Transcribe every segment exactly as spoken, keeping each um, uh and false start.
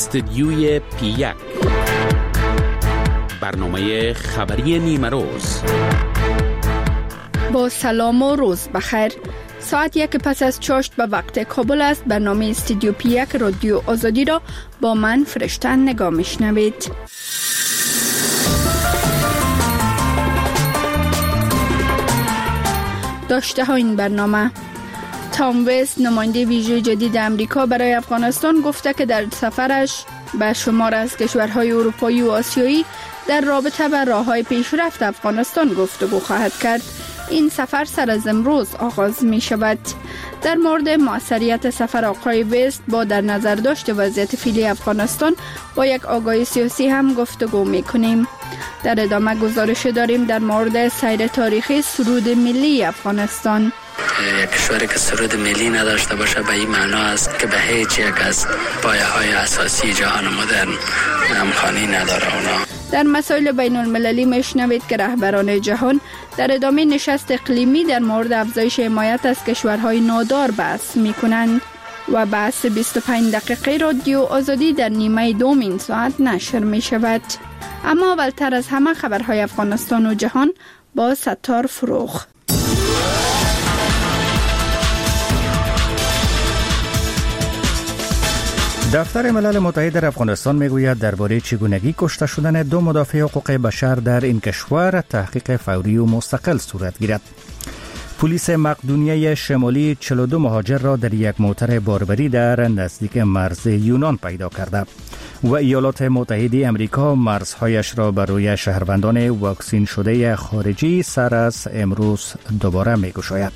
استودیوی پی یک، برنامه خبری نیمه روز. با سلام و روز بخیر. ساعت یک پس از چاشت به وقت کابل است. برنامه استودیو پی یک رادیو آزادی را با من فرشته نگاه میشنوید. داشته ها این برنامه: تام وست، نماینده ویژه جدید امریکا برای افغانستان، گفته که در سفرش به شمار از کشورهای اروپایی و آسیایی در رابطه با راه‌های پیشرفت افغانستان گفتگو خواهد کرد. این سفر سر از امروز آغاز می شود. در مورد موثریت سفر آقای وست با در نظر داشت وضعیت فعلی افغانستان با یک آگاهی سیاسی هم گفتگو می کنیم. در ادامه گزارش داریم در مورد سیر تاریخی سرود ملی افغانستان. یک کشوری که سرود ملی نداشته باشه به این معنا است که به هیچ یک از پایه‌های اساسی جهان مدرن همخوانی نداره. اونا در مسائل بین المللی میشنوید که رهبران جهان در ادامه نشست اقلیمی در مورد افزایش حمایت از کشورهای نادار بحث میکنند و بحث بیست و پنج دقیقه رادیو آزادی در نیمه دوم این ساعت نشر می شود. اما اولتر از همه خبرهای افغانستان و جهان با ستار فروغ. دفتر ملل متحد در افغانستان میگوید درباره چگونگی کشته شدن دو مدافع حقوق بشر در این کشور تحقیق فوری و مستقل صورت گیرد. پلیس مقدونیه شمالی چهل و دو مهاجر را در یک موتر باربری در نزدیک مرز یونان پیدا کرده و ایالات متحده امریکا مرزهایش را برای شهروندان واکسین شده خارجی سر از امروز دوباره میگشاید.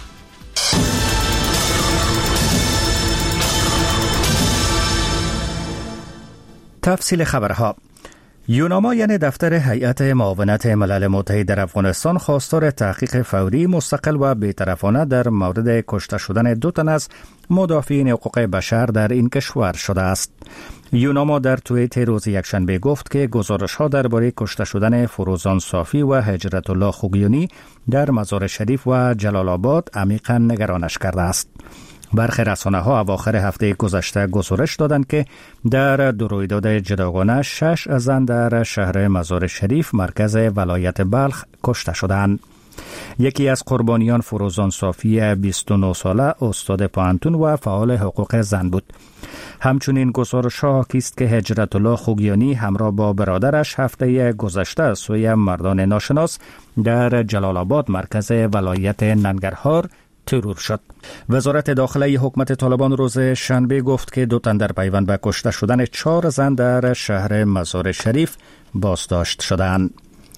تفصیل خبرها. یوناما یعنی دفتر هیئت معاونت ملل متحد در افغانستان خواستار تحقیق فوری مستقل و بی‌طرفانه در مورد کشته شدن دو تن از مدافعین حقوق بشر در این کشور شده است. یوناما در توییت روز یکشنبه گفت که گزارش‌ها درباره کشته شدن فروزان صافی و هجرت الله خوگیانی در مزار شریف و جلال آباد عمیقاً نگرانش کرده است. برخی رسانه‌ها اواخر هفته گذشته گزارش دادند که در دو رویداد جداگانه شش زن در شهر مزار شریف مرکز ولایت بلخ کشته شدند. یکی از قربانیان فروزان صافی بیست و نه ساله استاد پانتون و فعال حقوق زن بود. همچنین گزارش‌ها حاکی است که هجرت الله خوگیانی همراه با برادرش هفته گذشته سوی مردان ناشناس در جلال آباد مرکز ولایت ننگرهار ترور شد. وزارت داخلی حکومت طالبان روز شنبه گفت که دو تن در پیوند به کشته شدن چهار زن در شهر مزار شریف بازداشت شدند.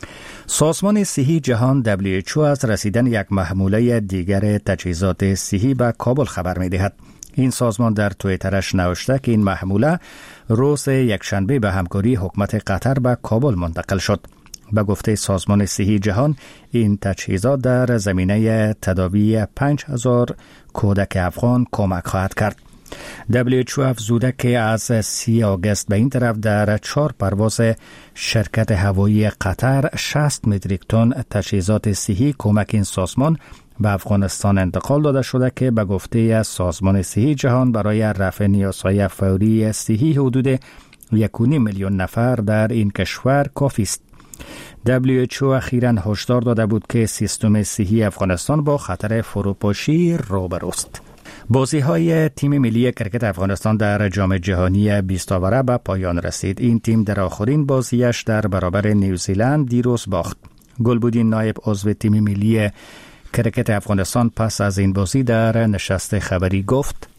سازمان صحی جهان دبلیو اچ او از رسیدن یک محموله دیگر تجهیزات صحی به کابل خبر می‌دهد. این سازمان در توییترش نوشته که این محموله روز یکشنبه به همکاری حکومت قطر به کابل منتقل شد. به گفته سازمان صحی جهان این تجهیزات در زمینه تداوی پنج هزار کودک افغان کمک خواهد کرد. دبلیو اچ او افزوده که از سی آگوست به این طرف در چهار پرواز شرکت هوایی قطر شصت متریک تن تجهیزات صحی کمک این سازمان به افغانستان انتقال داده شده که به گفته سازمان صحی جهان برای رفع نیازهای فوری صحی حدود یک و نیم میلیون نفر در این کشور کافی است. دبلیو اچ او اخیراً هشدار داده بود که سیستم صحی افغانستان با خطر فروپاشی روبروست. بازی‌های تیم ملی کرکت افغانستان در جام جهانی بیست آوره به پایان رسید. این تیم در آخرین بازیش در برابر نیوزیلند دیروز باخت. گلبودین نایب عضو تیم ملی کرکت افغانستان پس از این بازی در نشست خبری گفت: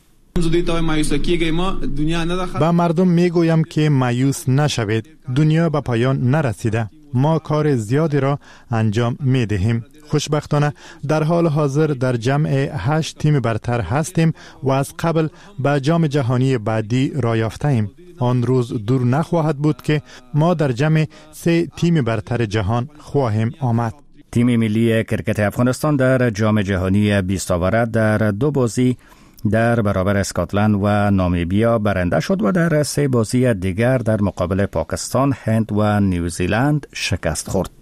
با مردم میگویم که مایوس نشوید. دنیا به پایان نرسیده. ما کار زیادی را انجام می دهیم. خوشبختانه در حال حاضر در جمع هشت تیم برتر هستیم و از قبل به جام جهانی بعدی را یافته‌ایم. آن روز دور نخواهد بود که ما در جمع سه تیم برتر جهان خواهیم آمد. تیم ملی کرکت افغانستان در جام جهانی بیست آوره در دو بازی در برابر اسکاتلند و نامیبیا برنده شد و در سه بازی دیگر در مقابل پاکستان، هند و نیوزیلند شکست خورد.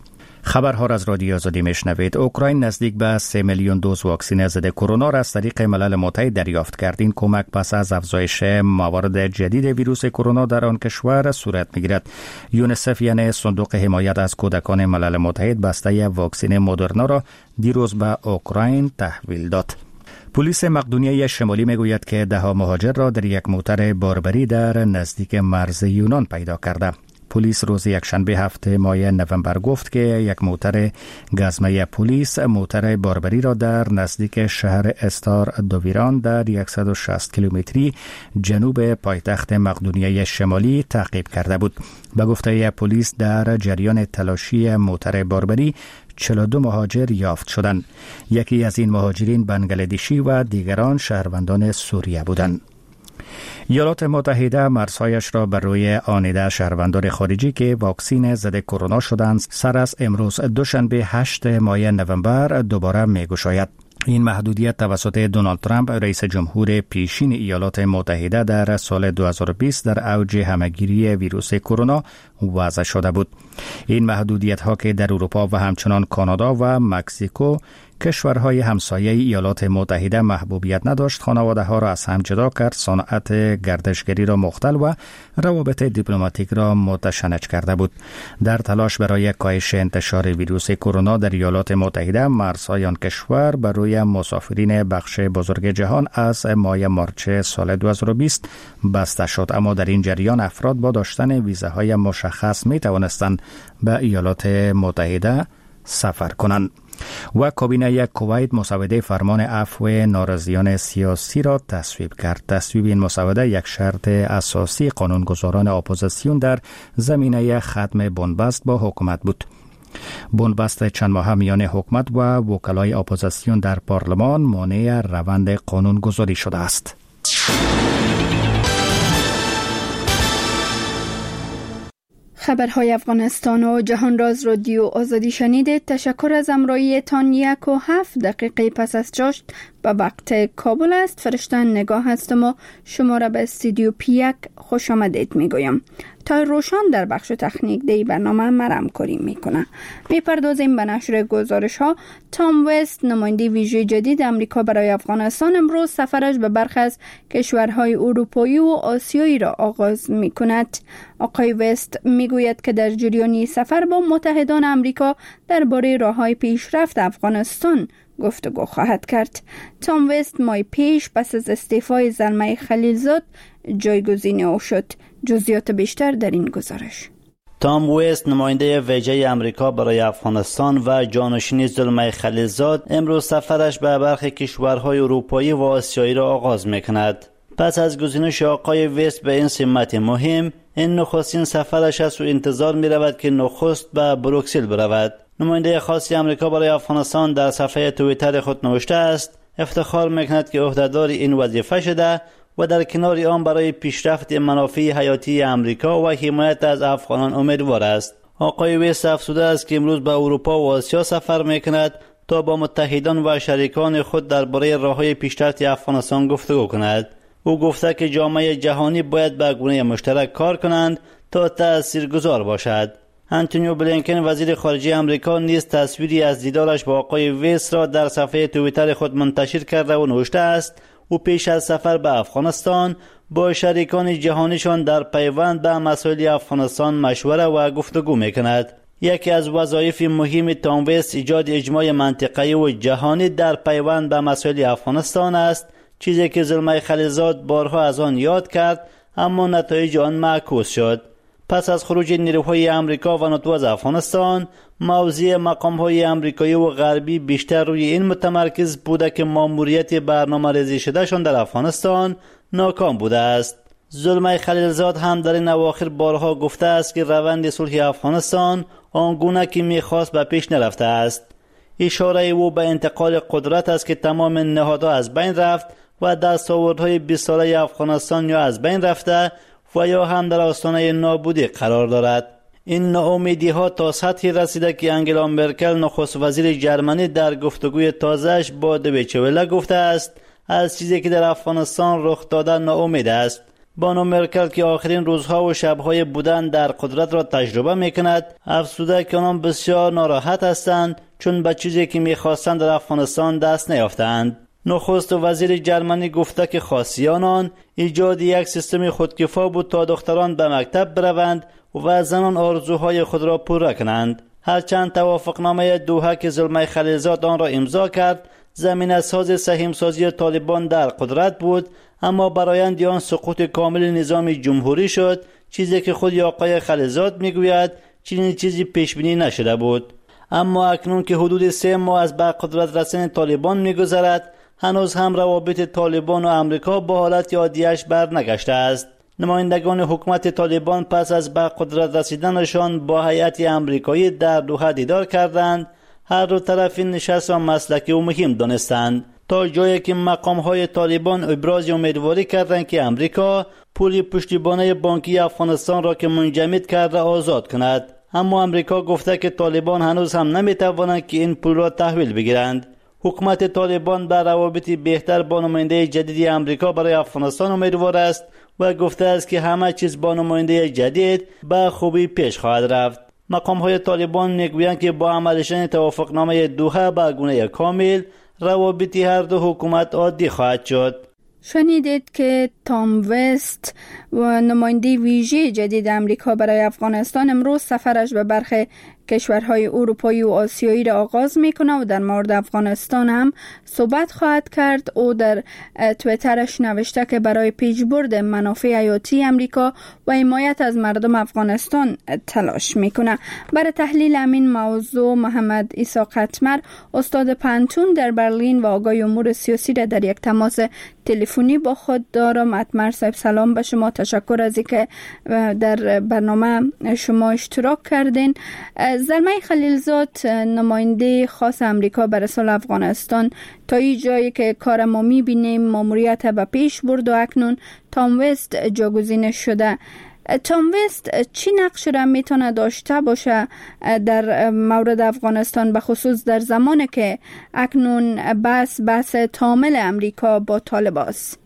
خبرها را از رادیو آزادی میشنوید. اوکراین نزدیک به سه میلیون دوز واکسن ضد کرونا را از طریق ملل متحد دریافت کرد. این کمک پس از افزایش موارد جدید ویروس کرونا در آن کشور صورت میگیرد. یونیسف یعنی صندوق حمایت از کودکان ملل متحد بسته واکسن مدرنا را دیروز به اوکراین تحویل داد. پلیس مقدونیه شمالی میگوید که ده ها مهاجر را در یک موتر باربری در نزدیک مرز یونان پیدا کرده. پلیس روز یکشنبه هفته ماه نوامبر گفت که یک موتر گزمه پلیس موتر باربری را در نزدیک شهر استار دوویران در صد و شصت کیلومتری جنوب پایتخت مقدونیه شمالی تعقیب کرده بود. به گفته پلیس در جریان تلاشی موتر باربری چهل و دو مهاجر یافت شدند. یکی از این مهاجرین بنگلادشی و دیگران شهروندان سوریه بودند. ایالات متحده مرزهایش را بر روی آنیده شهروندان خارجی که واکسین ضد کرونا شدند سر از امروز دوشنبه هشت ماه نوامبر دوباره می‌گشاید. این محدودیت توسط دونالد ترامپ رئیس جمهور پیشین ایالات متحده در سال دو هزار و بیست در اوج همهگیری ویروس کرونا وضع شده بود. این محدودیت ها که در اروپا و همچنان کانادا و مکزیکو کشورهای همسایه ایالات متحده محبوبیت نداشت، خانواده ها را از هم جدا کرد، صنعت گردشگری را مختل و روابط دیپلماتیک را متشنج کرده بود. در تلاش برای کاهش انتشار ویروس کرونا در ایالات متحده مرزهای آن کشور برای مسافرین بخش بزرگ جهان از ماه مارچ سال دو هزار و بیست بسته شد، اما در این جریان افراد با داشتن ویزاهای مشخص می توانستند به ایالات متحده سفر کنند. و کابینه کویت مسوده فرمان عفو ناراضیان سیاسی را تصویب کرد. تصویب این مسوده یک شرط اساسی قانونگذاران اپوزیسیون در زمینه ختم بنبست با حکومت بود. بنبست چند ماه میان حکومت و وکلای اپوزیسیون در پارلمان مانع روند قانونگذاری شده است. خبرهای افغانستان و جهان راز رادیو آزادی شنیدید. تشکر از همراهی تان. یک و هفت دقیقه پس از چاشت به وقت کابل است. فرشتن نگاه هستم و شما را به استودیو پی یک خوش آمدید می گویم. تا روشان در بخش تکنیک دی برنامه مرم کاری می کنه. می پردازیم به نشر گزارش ها. تام وست نماینده ویژه جدید امریکا برای افغانستان امروز سفرش به برخی از کشورهای اروپایی و آسیایی را آغاز می کند. آقای وست می گوید که در جریان سفر با متحدان امریکا درباره راههای پیشرفت افغانستان گفتگو خواهد کرد. تام وست ماه پیش پس از استعفای زلمه خلیلزاد جایگزین او شد. جزئیات بیشتر در این گزارش. تام وست نماینده ویژه آمریکا برای افغانستان و جانشین زلمه خلیلزاد امروز سفرش به برخی کشورهای اروپایی و آسیایی را آغاز می‌کند. پس از گزینش آقای وست به این سمت مهم، این نخستین سفرش است و انتظار می‌رود که نخست به بروکسل برود. نماینده خاص آمریکا برای افغانستان در صفحه توییتر خود نوشته است: افتخار می‌کند که عهدهدار این وظیفه شده و در کنار آن برای پیشرفت منافع حیاتی امریکا و حمایت از افغانان امیدوار است. آقای وست افزوده است که امروز به اروپا و آسیا سفر می‌کند تا با متحدان و شریکان خود درباره راه‌های پیشرفت افغانستان گفتگو کند. او گفته که جامعه جهانی باید به گونه مشترک کار کنند تا تاثیرگذار باشد. آنتونیو بلینکن وزیر خارجه آمریکا نیز تصویری از دیدارش با آقای وست را در صفحه توییتر خود منتشر کرده و نوشته است: او پیش از سفر به افغانستان با شریکان جهانیشان در پیوند به مسائل افغانستان مشوره و گفتگو میکند. یکی از وظایف مهم تام وست ایجاد اجماع منطقه‌ای و جهانی در پیوند به مسائل افغانستان است، چیزی که زلمه خلیلزاد بارها از آن یاد کرد اما نتایج آن معکوس شد. پس از خروج نیروهای آمریکا و ناتو از افغانستان، موضع مقام‌های آمریکایی و غربی بیشتر روی این متمرکز بوده که ماموریت برنامه‌ریزی شدهشان در افغانستان ناکام بوده است. زلمه خلیلزاد هم در این اواخر بارها گفته است که روند صلح افغانستان آنگونه که می‌خواست به پیش نرفته است. اشاره او به انتقال قدرت است که تمام نهادها از بین رفت و دستاوردهای بیست ساله افغانستان یا از بین رفته و یا هم در آستانه نابودی قرار دارد. این ناامیدی ها تا سطحی رسیده که انگلا مرکل نخست وزیر جرمنی در گفتگوی تازه‌اش با دویچه وله گفته است از چیزی که در افغانستان رخ داده ناامید است. بانو مرکل که آخرین روزها و شبهای بودن در قدرت را تجربه میکند، افزوده که آنان بسیار ناراحت هستند چون به چیزی که میخواستند در افغانستان دست نیافتند. نخست وزیر جرمنی گفته که خاصی آنان ایجاد یک سیستم خودکفا بود تا دختران به مکتب بروند و زنان آرزوهای خود را پوره کنند. هرچند توافقنامه دوحه که زلمه خلیلزاد آن را امضا کرد زمینه ساز سهیمسازی طالبان در قدرت بود، اما برآیند آن سقوط کامل نظام جمهوری شد، چیزی که خود آقای خلیلزاد میگوید چنین چیزی پیش بینی نشده بود. اما اکنون که حدود سه ماه از به قدرت رسیدن طالبان میگذرد، هنوز هم روابط طالبان و امریکا با حالت عادیش بر نگشته است. نمایندگان حکومت طالبان پس از به قدرت رسیدنشان با هیئت امریکایی در دوحه دیدار کردند. هر دو طرف این نشست را مسلکی و مهم دانستند، تا جایی که مقام‌های طالبان ابراز امیدواری کردند که امریکا پول پشتیبانی بانکی افغانستان را که منجمد کرده آزاد کند. اما امریکا گفته که طالبان هنوز هم نمی‌توانند که این پول را تحویل بگیرند. حکومت طالبان بر روابط بهتر با نماینده جدید امریکا برای افغانستان امیدوار است و گفته است که همه چیز با نماینده جدید به خوبی پیش خواهد رفت. مقام‌های طالبان میگویند که با عمل شدن توافقنامه دوحه به گونه کامل روابط هر دو حکومت عادی خواهد شد. شنیدید که تام وست و نماینده ویژه جدید امریکا برای افغانستان امروز سفرش به برخی کشورهای اروپایی و آسیایی را آغاز میکنه و در مورد افغانستان هم صحبت خواهد کرد. او در تویترش نوشته که برای پیشبرد منافع حیاتی امریکا و حمایت از مردم افغانستان تلاش میکنه. برای تحلیل همین موضوع محمد عیسی قطمر استاد پانتون در برلین و آگاه امور سیاسی را در یک تماس تلفنی با خود دارم. قطمر صاحب سلام به شما، تشکر از اینکه در برنامه شما اشتراک کردین. زلمه خلیلزاد نماینده خاص امریکا برای صلح افغانستان تا این جایی که کار ما میبینیم ماموریت به پیش برد و اکنون تام وست جاگزین شده. تام وست چی نقش را میتونه داشته باشه در مورد افغانستان، به خصوص در زمانی که اکنون بحث بحث تامل امریکا با طالب است؟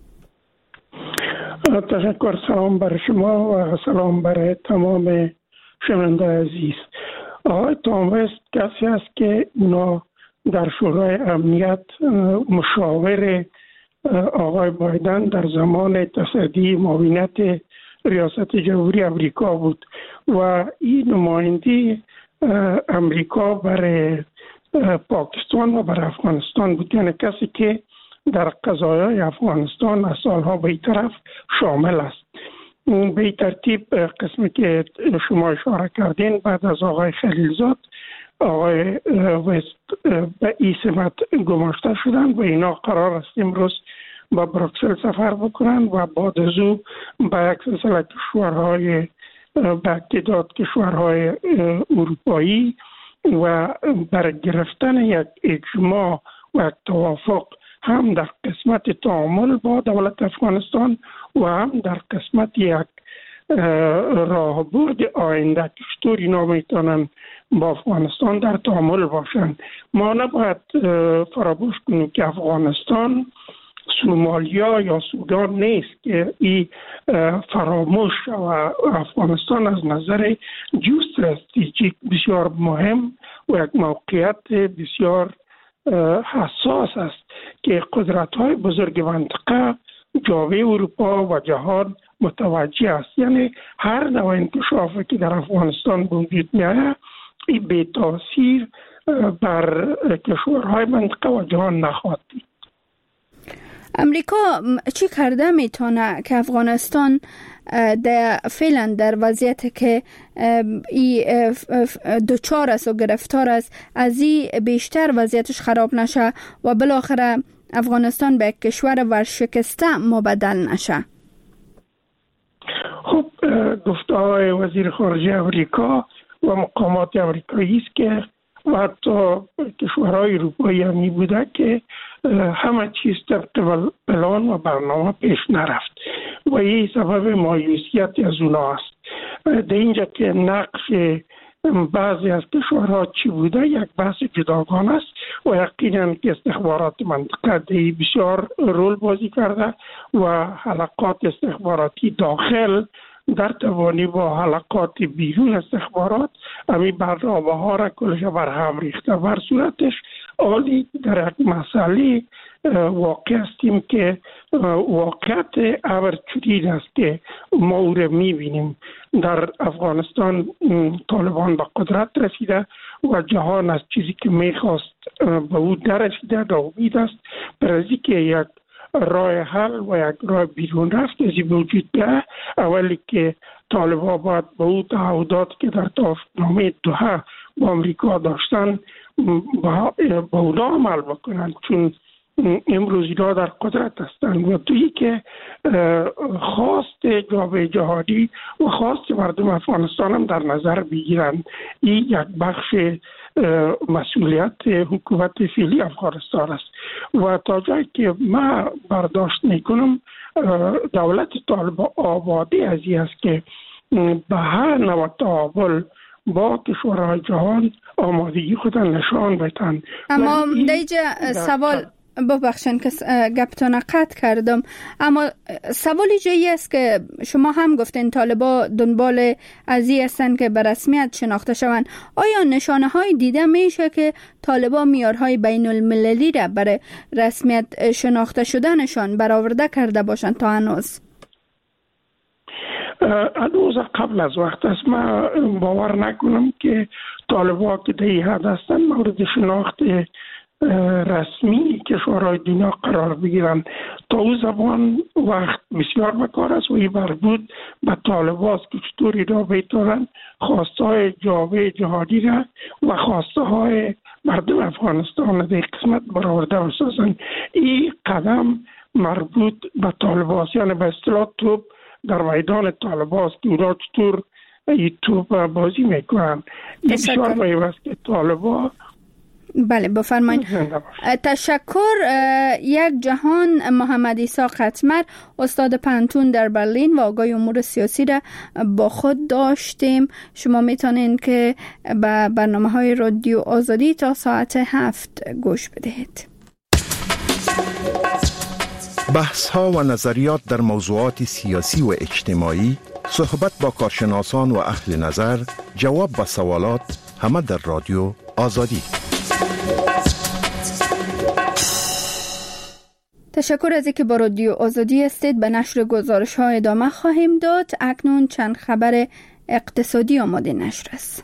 تشکر. سلام بر شما و سلام بر تمام شنونده عزیز. آقای تام وست کسی است که اونا در شورای امنیت مشاور آقای بایدن در زمان تصدی معاونت ریاست جمهوری امریکا بود و این نمایندی امریکا برای پاکستان و برای افغانستان بود، یعنی کسی که در قضایای افغانستان از سالها به این طرف شامل است. به این ترتیب قسمی که شما اشاره کردین بعد از آقای خلیلزاد آقای وست به این سمت گماشته شدن و اینا قرار است امروز با بروکسل سفر بکنن و بعد از او به یک سلسله کشورهای به تعداد کشورهای اروپایی و بر گرفتن یک اجماع و یک توافق هم در قسمت تعامل با دولت افغانستان و هم در قسمت یک راهبرد آینده که چطور اینا میتونن با افغانستان در تعامل باشن. ما نباید فراموش کنیم که افغانستان سومالیا یا سودان نیست که این فراموش و افغانستان از نظر جیوستراتژیک بسیار مهم و یک موقعیت بسیار حساس است که قدرت‌های بزرگ منطقه جامعه اروپا و جهان متوجه است. یعنی هر نوع انکشافی که در افغانستان به وجود می‌آید این بی تاثیر بر کشورهای منطقه و جهان نخواهد بود. امریکا چی کرده میتونه که افغانستان در فعلا در وضعیت که ای دوچار است و گرفتار است از این بیشتر وضعیتش خراب نشه و بالاخره افغانستان به کشور ورشکسته مبدل نشه؟ خب گفته وزیر خارجه امریکا و مقامات امریکایی است که و حتی کشورهای اروپایی هم می بوده که همه چیز طبق پلان و برنامه پیش نرفت و این سبب مایوسیت از اونا است. در اینجا که نقش بعضی از کشورها چی بوده یک بحث جداگانه است و یقینا که استخبارات منطقه بسیار رول بازی کرده و حلقات استخباراتی داخل در توانی با حلقات بیرون استخبارات امی برنامه ها را کلش بر هم ریخته. بر صورتش عالی در یک مسئله واقع هستیم که واقعیت امر چنین است که ما او را میبینیم. در افغانستان طالبان به قدرت رسیده و جهان از چیزی که میخواست به او در رسیده. ناامید است برای که یک راه حل و یک راه بیرون رفت از این وجود بیاید. اولی که طالبان باید به او تعهدات که در توافقنامه دوحه با امریکا داشتن به اونا عمل بکنند، چون امروز اینا در قدرت هستند. و دویی که خواست جامعه جهانی و خواست مردم افغانستان هم در نظر بگیرند. این یک بخش مسئولیت حکومت فعلی افغانستان است و تا جایی که من برداشت میکنم دولت طالبان آبادی از این است که به هر نوع تعامل با کشورهای جهان آمادگی خود نشان بدهند. اما دیجا سوال ببخشن که گپتان قطع کردم، اما سوالی جایی است که شما هم گفتین طالبا دنبال ازی هستن که به رسمیت شناخته شوند. آیا نشانه های دیده میشه که طالبا معیارهای بین المللی را برای رسمیت شناخته شدنشان برآورده کرده باشند تا هنوز؟ هنوز قبل از وقت است. من باور نکنم که طالبا که در این حد هستن مورد شناخت رسمی کشورهای دنیا قرار بگیرن. تا او زمان وقت بسیار بکار است و این مربوط به طالباست که چطوری را بیتارن خواسته های جامعه جهانی را و خواسته های مردم افغانستان در قسمت برآورده بسازن. این قدم مربوط به طالباست، یعنی به اصطلاح توپ در میدان طالباست که اونا چطور این توپ بازی میکنن. این بسیار مهم است که طالبا بله بفرمایید. تشکر. یک جهان محمد عیسی قطمر، استاد پنتون در برلین و آگاه امور سیاسی را با خود داشتیم. شما میتونین که به برنامه های رادیو آزادی تا ساعت هفت گوش بدهید. بحث ها و نظریات در موضوعات سیاسی و اجتماعی، صحبت با کارشناسان و اهل نظر، جواب به سوالات، همه در رادیو آزادی. تشکر از اینکه با رادیو آزادی هستید. به نشر گزارش ها ادامه خواهیم داد. اکنون چند خبر اقتصادی آماده نشر است.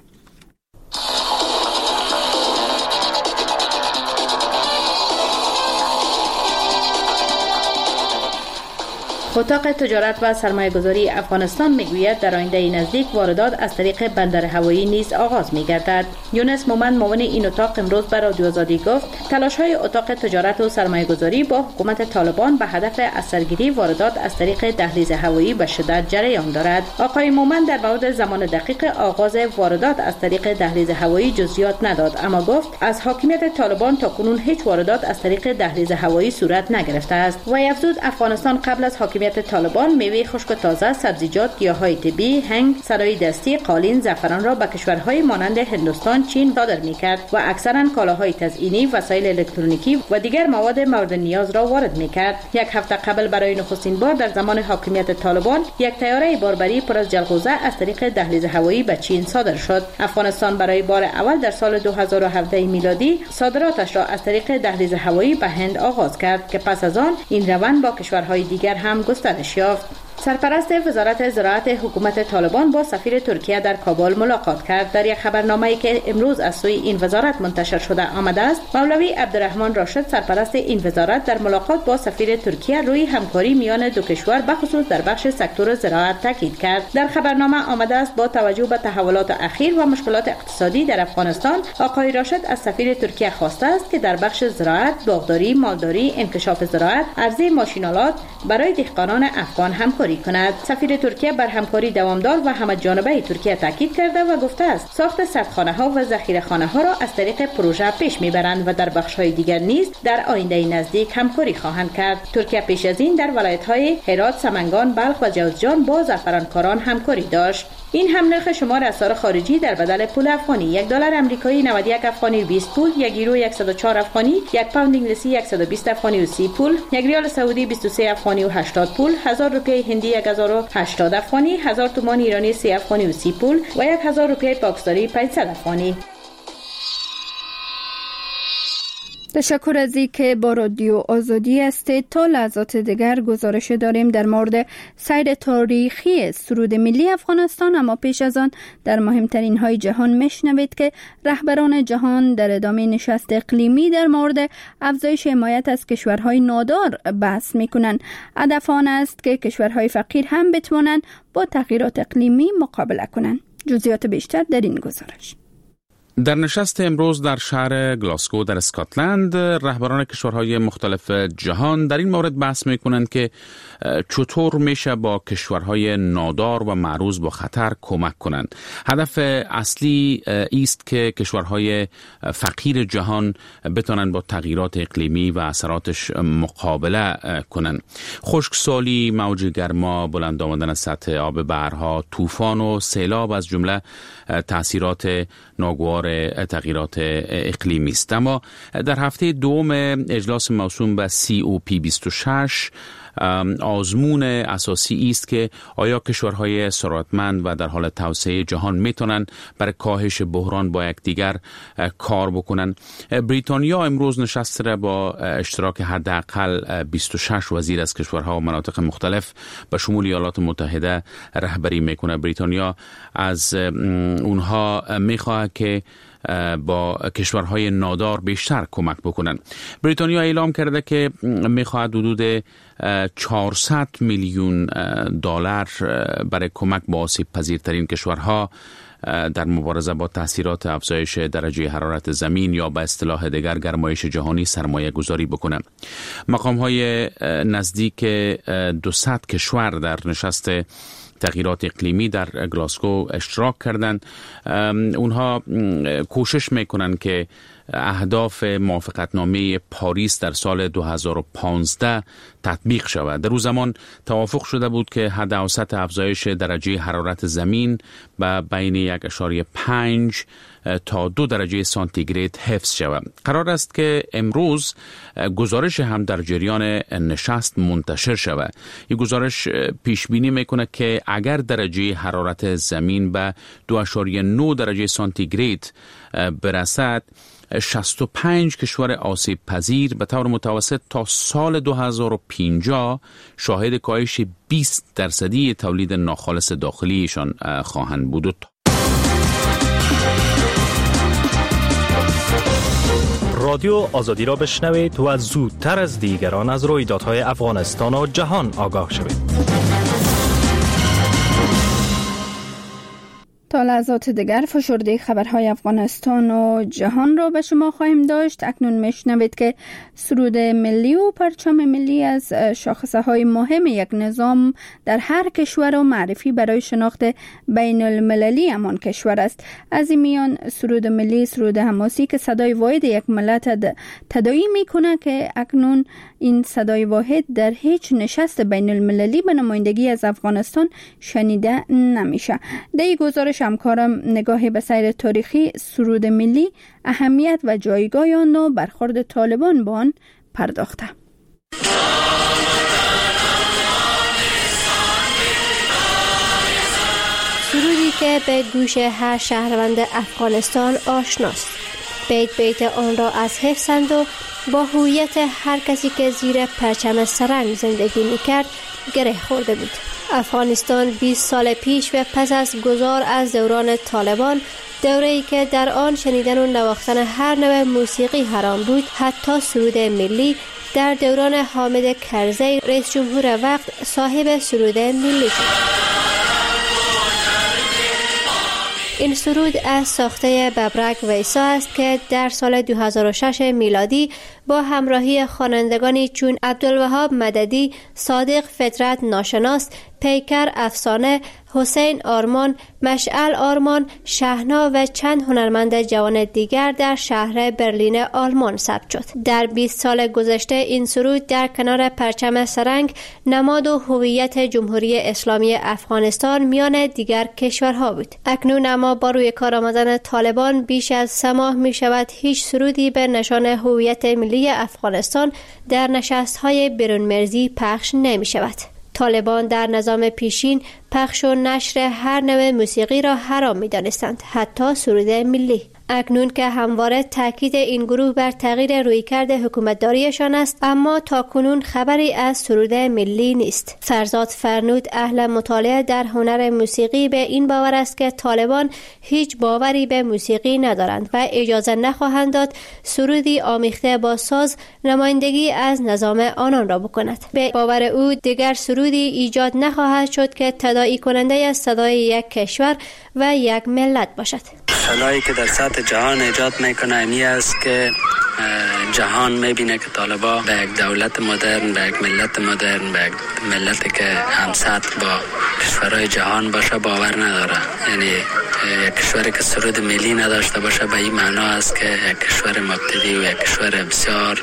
اتاق تجارت و سرمایه‌گذاری افغانستان میگوید در آینده نزدیک واردات از طریق بندر هوایی نیز آغاز می‌گردد. یونس مومن معاون این اتاق امروز به رادیو آزادی گفت تلاش‌های اتاق تجارت و سرمایه‌گذاری با حکومت طالبان به هدف اثرگیری واردات از طریق دهلیز هوایی به شدت جریان دارد. آقای مومن در مورد زمان دقیق آغاز واردات از طریق دهلیز هوایی جزئیات نداد، اما گفت از حاکمیت طالبان تاکنون هیچ واردات از طریق دهلیز هوایی صورت نگرفته است. و افزود افغانستان قبل از حاکمیت طالبان میوه خشک و تازه، سبزیجات، گیاهای طبی، هنگ، صنایع دستی، قالین، زعفران را به کشورهای مانند هندوستان، چین صادر میکرد و اکثرا کالاهای تزئینی، وسایل الکترونیکی و دیگر مواد مورد نیاز را وارد میکرد. یک هفته قبل برای نخستین بار در زمان حاکمیت طالبان یک طیاره باربری پر از جلغوزه از طریق دهلیز هوایی به چین صادر شد. افغانستان برای بار اول در سال دو هزار و هفده میلادی صادراتش را از طریق دهلیز هوایی به هند آغاز کرد که پس از آن این روند با کشورهای دیگر هم گسترش یافت. سرپرست وزارت زراعت حکومت طالبان با سفیر ترکیه در کابل ملاقات کرد. در یک خبرنامه‌ای که امروز از سوی این وزارت منتشر شده آمده است، مولوی عبدالرحمن راشد سرپرست این وزارت در ملاقات با سفیر ترکیه روی همکاری میان دو کشور بخصوص در بخش سکتور زراعت تاکید کرد. در خبرنامه آمده است با توجه به تحولات اخیر و مشکلات اقتصادی در افغانستان، آقای راشد از سفیر ترکیه خواسته است که در بخش زراعت، باغداری، مالداری، انکشاف زراعت، عرضه ماشین‌آلات برای دهقانان افغان همکاری کند. سفیر ترکیه بر همکاری دوامدار و همه جانبه ترکیه تاکید کرده و گفته است ساخت سردخانه ها و ذخیره خانه ها را از طریق پروژه پیش میبرند و در بخش های دیگر نیز در آینده نزدیک همکاری خواهند کرد. ترکیه پیش از این در ولایت های هرات، سمنگان، بلخ و جوزجان با زعفرانکاران همکاری داشت. این هم نرخ شمار اسعار خارجی در بدل پول افغانی. یک دلار آمریکایی نود و یک افغانی و بیست پول، یک یورو صد و چهار افغانی، یک پوند انگلیسی صد و بیست افغانی و سی پول، یک ریال سعودی بیست و سه افغانی و هشتاد پول، هزار روپیه هندی هزار و هشتاد افغانی، هزار تومان ایرانی سه افغانی و سی پول و یک هزار روپیه پاکستانی پانصد افغانی. تشکر از اینکه با رادیو آزادی هستید. تا لحظات دیگر گزارش داریم در مورد سیر تاریخی سرود ملی افغانستان، اما پیش از آن در مهمترین های جهان میشنوید که رهبران جهان در ادامه نشست اقلیمی در مورد افزایش حمایت از کشورهای نادار بحث میکنند. هدف آن است که کشورهای فقیر هم بتوانند با تغییرات اقلیمی مقابله کنند. جزئیات بیشتر در این گزارش. در نشست امروز در شهر گلاسگو در اسکاتلند، رهبران کشورهای مختلف جهان در این مورد بحث میکنند که چطور میشه با کشورهای نادار و معروض با خطر کمک کنند. هدف اصلی است که کشورهای فقیر جهان بتونن با تغییرات اقلیمی و اثراتش مقابله کنند. خشکسالی، موج گرما، بلند آمدن سطح آب بحرها، طوفان و سیلاب از جمله تاثیرات ناگوار تغییرات اقلیمی است. اما در هفته دوم اجلاس موسوم به سی او پی بیست و شش آزمون اساسی است که آیا کشورهای ثروتمند و در حال توسعه جهان میتونن برای کاهش بحران با یکدیگر کار بکنن. بریتانیا امروز نشست را با اشتراک حداقل بیست و شش وزیر از کشورها و مناطق مختلف به شمول ایالات متحده رهبری میکنه. بریتانیا از اونها میخواد که با کشورهای نادار بیشتر کمک بکنن. بریتانیا اعلام کرده که میخواهد حدود چهارصد میلیون دلار برای کمک با آسیب پذیرترین کشورها در مبارزه با تاثیرات افزایش درجه حرارت زمین یا به اصطلاح دیگر گرمایش جهانی سرمایه گذاری بکنه. مقام های نزدیک دویست کشور در نشست تغییرات اقلیمی در گلاسگو اشتراک کردند. اونها کوشش میکنن که اهداف موافقتنامه پاریس در سال دو هزار و پانزده تطبیق شود. در او زمان توافق شده بود که حد اوسط افزایش درجه حرارت زمین به بین یک و پنج تا دو درجه سانتیگراد حفظ شود. قرار است که امروز گزارش هم در جریان نشست منتشر شود. این گزارش پیش بینی میکنه که اگر درجه حرارت زمین به دو و نه درجه سانتیگراد برسد، شصت و پنج کشور آسیب پذیر به طور متوسط تا سال دو هزار و پنجاه شاهد کاهش بیست درصدی تولید ناخالص داخلیشان خواهند بود. رادیو آزادی را بشنوید و زودتر از دیگران از رویدادهای افغانستان و جهان آگاه شوید. تا لحظات دیگر فشرده خبرهای افغانستان و جهان را به شما خواهیم داشت. اکنون میشنوید که سرود ملی و پرچم ملی از شاخصه های مهم یک نظام در هر کشور و معرفی برای شناخت بین المللی همان کشور است. از این میان سرود ملی سرود حماسی که صدای واحد یک ملت تداعی میکنه که اکنون این صدای واحد در هیچ نشست بین المللی به نمایندگی از افغانستان شنیده نمیشه. در این گزارش همکارم نگاهی به سیر تاریخی سرود ملی، اهمیت و جایگاه آن و برخورد طالبان با آن پرداخته. سرودی که به گوش هر شهروند افغانستان آشناست. بیت بیت آن را از حفظند و با هویت هر کسی که زیر پرچم سرنگ زندگی میکرد گره خورده بود. افغانستان بیست سال پیش و پس از گذار از دوران طالبان، دوره‌ای که در آن شنیدن و نواختن هر نوع موسیقی حرام بود، حتی سرود ملی، در دوران حامد کرزی رئیس جمهور وقت صاحب سرود ملی شد. این سرود از ساخته ببرک ویسا است که در سال دو هزار و شش میلادی با همراهی خوانندگانی چون عبدالوهاب مددی، صادق فطرت ناشناس، پیکر افسانه، حسین آرمان، مشعل آرمان، شهنا و چند هنرمند جوان دیگر در شهر برلین آلمان ثبت شد. در بیست سال گذشته این سرود در کنار پرچم سرنگ نماد و هویت جمهوری اسلامی افغانستان میان دیگر کشورها بود. اکنون اما با روی کار آمدن طالبان بیش از سه ماه می شود هیچ سرودی به نشان هویت ملی افغانستان در نشست‌های بیرون مرزی پخش نمی شود. طالبان در نظام پیشین پخش و نشر هر نوع موسیقی را حرام می دانستند، حتی سرود ملی. اکنون که همواره تاکید این گروه بر تغییر رویکرد حکومتداریشان است، اما تاکنون خبری از سرود ملی نیست. فرزاد فرنود اهل مطالعه در هنر موسیقی به این باور است که طالبان هیچ باوری به موسیقی ندارند و اجازه نخواهند داد سرودی آمیخته با ساز نمایندگی از نظام آنان را بکند. به باور او دیگر سرودی ایجاد نخواهد شد که تداعی کننده از صدای یک کشور و یک ملت باشد. خلایی که در سطح جهان ایجاد میکنه اینی است که جهان میبینه که طالبان به یک دولت مدرن، به یک ملت مدرن، به یک ملتی که هم سطح با کشورهای جهان باشه باور نداره. یعنی یک کشوری که سرود ملی نداشته باشه به این معنا است که یک کشور مبتدی و یک کشور بسیار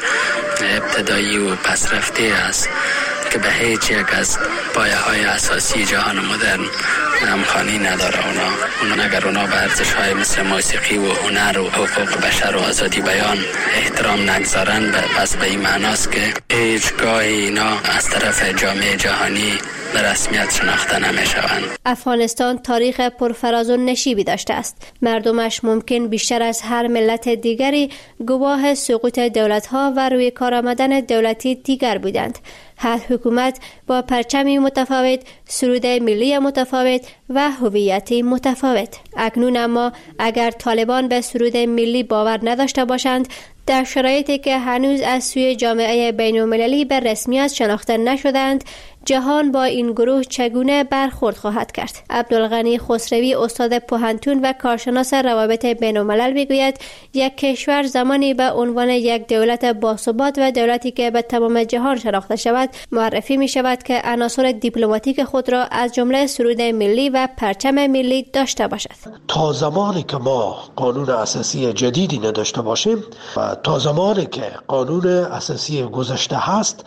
ابتدایی و پسرفته است که به هیچ یک از پایه های اساسی جهان مدرن همخوانی نداره. اونا اونا اگر اونا به ارزش های مثل موسیقی و هنر و حقوق بشر و آزادی بیان احترام نگذارن، پس به این معناست که هیچگاه اینا از طرف جامعه جهانی به رسمیت شناخته نمیشوند. افغانستان تاریخ پرفراز و نشیبی داشته است. مردمش ممکن بیشتر از هر ملت دیگری گواه سقوط دولت‌ها و روی کار آمدن دولتی دیگر بودند. هر حکومت با پرچمی متفاوت، سرود ملی متفاوت و هویتی متفاوت. اکنون اما اگر طالبان به سرود ملی باور نداشته باشند، در شرایطی که هنوز از سوی جامعه بین‌المللی به رسمیت شناخته نشدند، جهان با این گروه چگونه برخورد خواهد کرد؟ عبدالغنی خسروی استاد پوهنتون و کارشناس روابط بین‌الملل میگوید یک کشور زمانی به عنوان یک دولت باثبات و دولتی که به تمام جهان شناخته شود معرفی می شود که عناصر دیپلماتیک خود را از جمله سرود ملی و پرچم ملی داشته باشد. تا زمانی که ما قانون اساسی جدیدی نداشته باشیم و تا زمانی که قانون اساسی گذشته هست،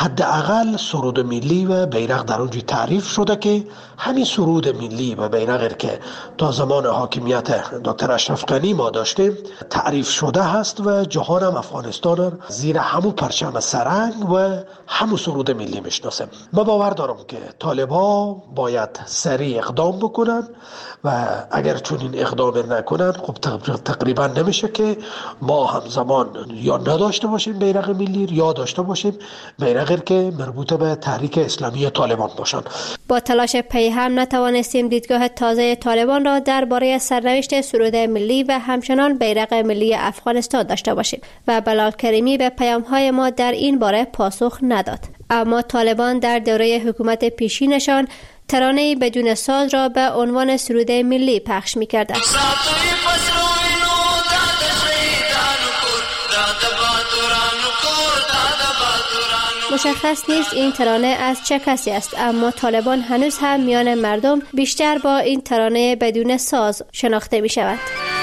حداقل سرود ملی و بیرق در اونجا تعریف شده که همین سرود ملی و بیرقی که تا زمان حاکمیت دکتر اشرف غنی ما داشتیم تعریف شده هست و جهان هم افغانستان زیر همون پرچم سرنگ و همون سرود ملی میشناسیم. ما باور دارم که طالبان باید سریع اقدام بکنن و اگر چون این اقدام نکنن خب تقریبا نمیشه که ما همزمان یا نداشته باشیم بیرق ملی یا داشته باشیم بیرقی که مربوط به تحریک اسلامی طالبان باشن. با تلاش پی هم نتوانستیم دیدگاه تازه طالبان را درباره سرنوشت سرود ملی و همچنان بیرق ملی افغانستان داشته باشیم و بلال کریمی به پیام‌های ما در این باره پاسخ نداد. اما طالبان در دوره حکومت پیشینشان ترانه‌ای بدون ساز را به عنوان سرود ملی پخش می‌کردند. مشخص نیست این ترانه از چه کسی است، اما طالبان هنوز هم میان مردم بیشتر با این ترانه بدون ساز شناخته می شود.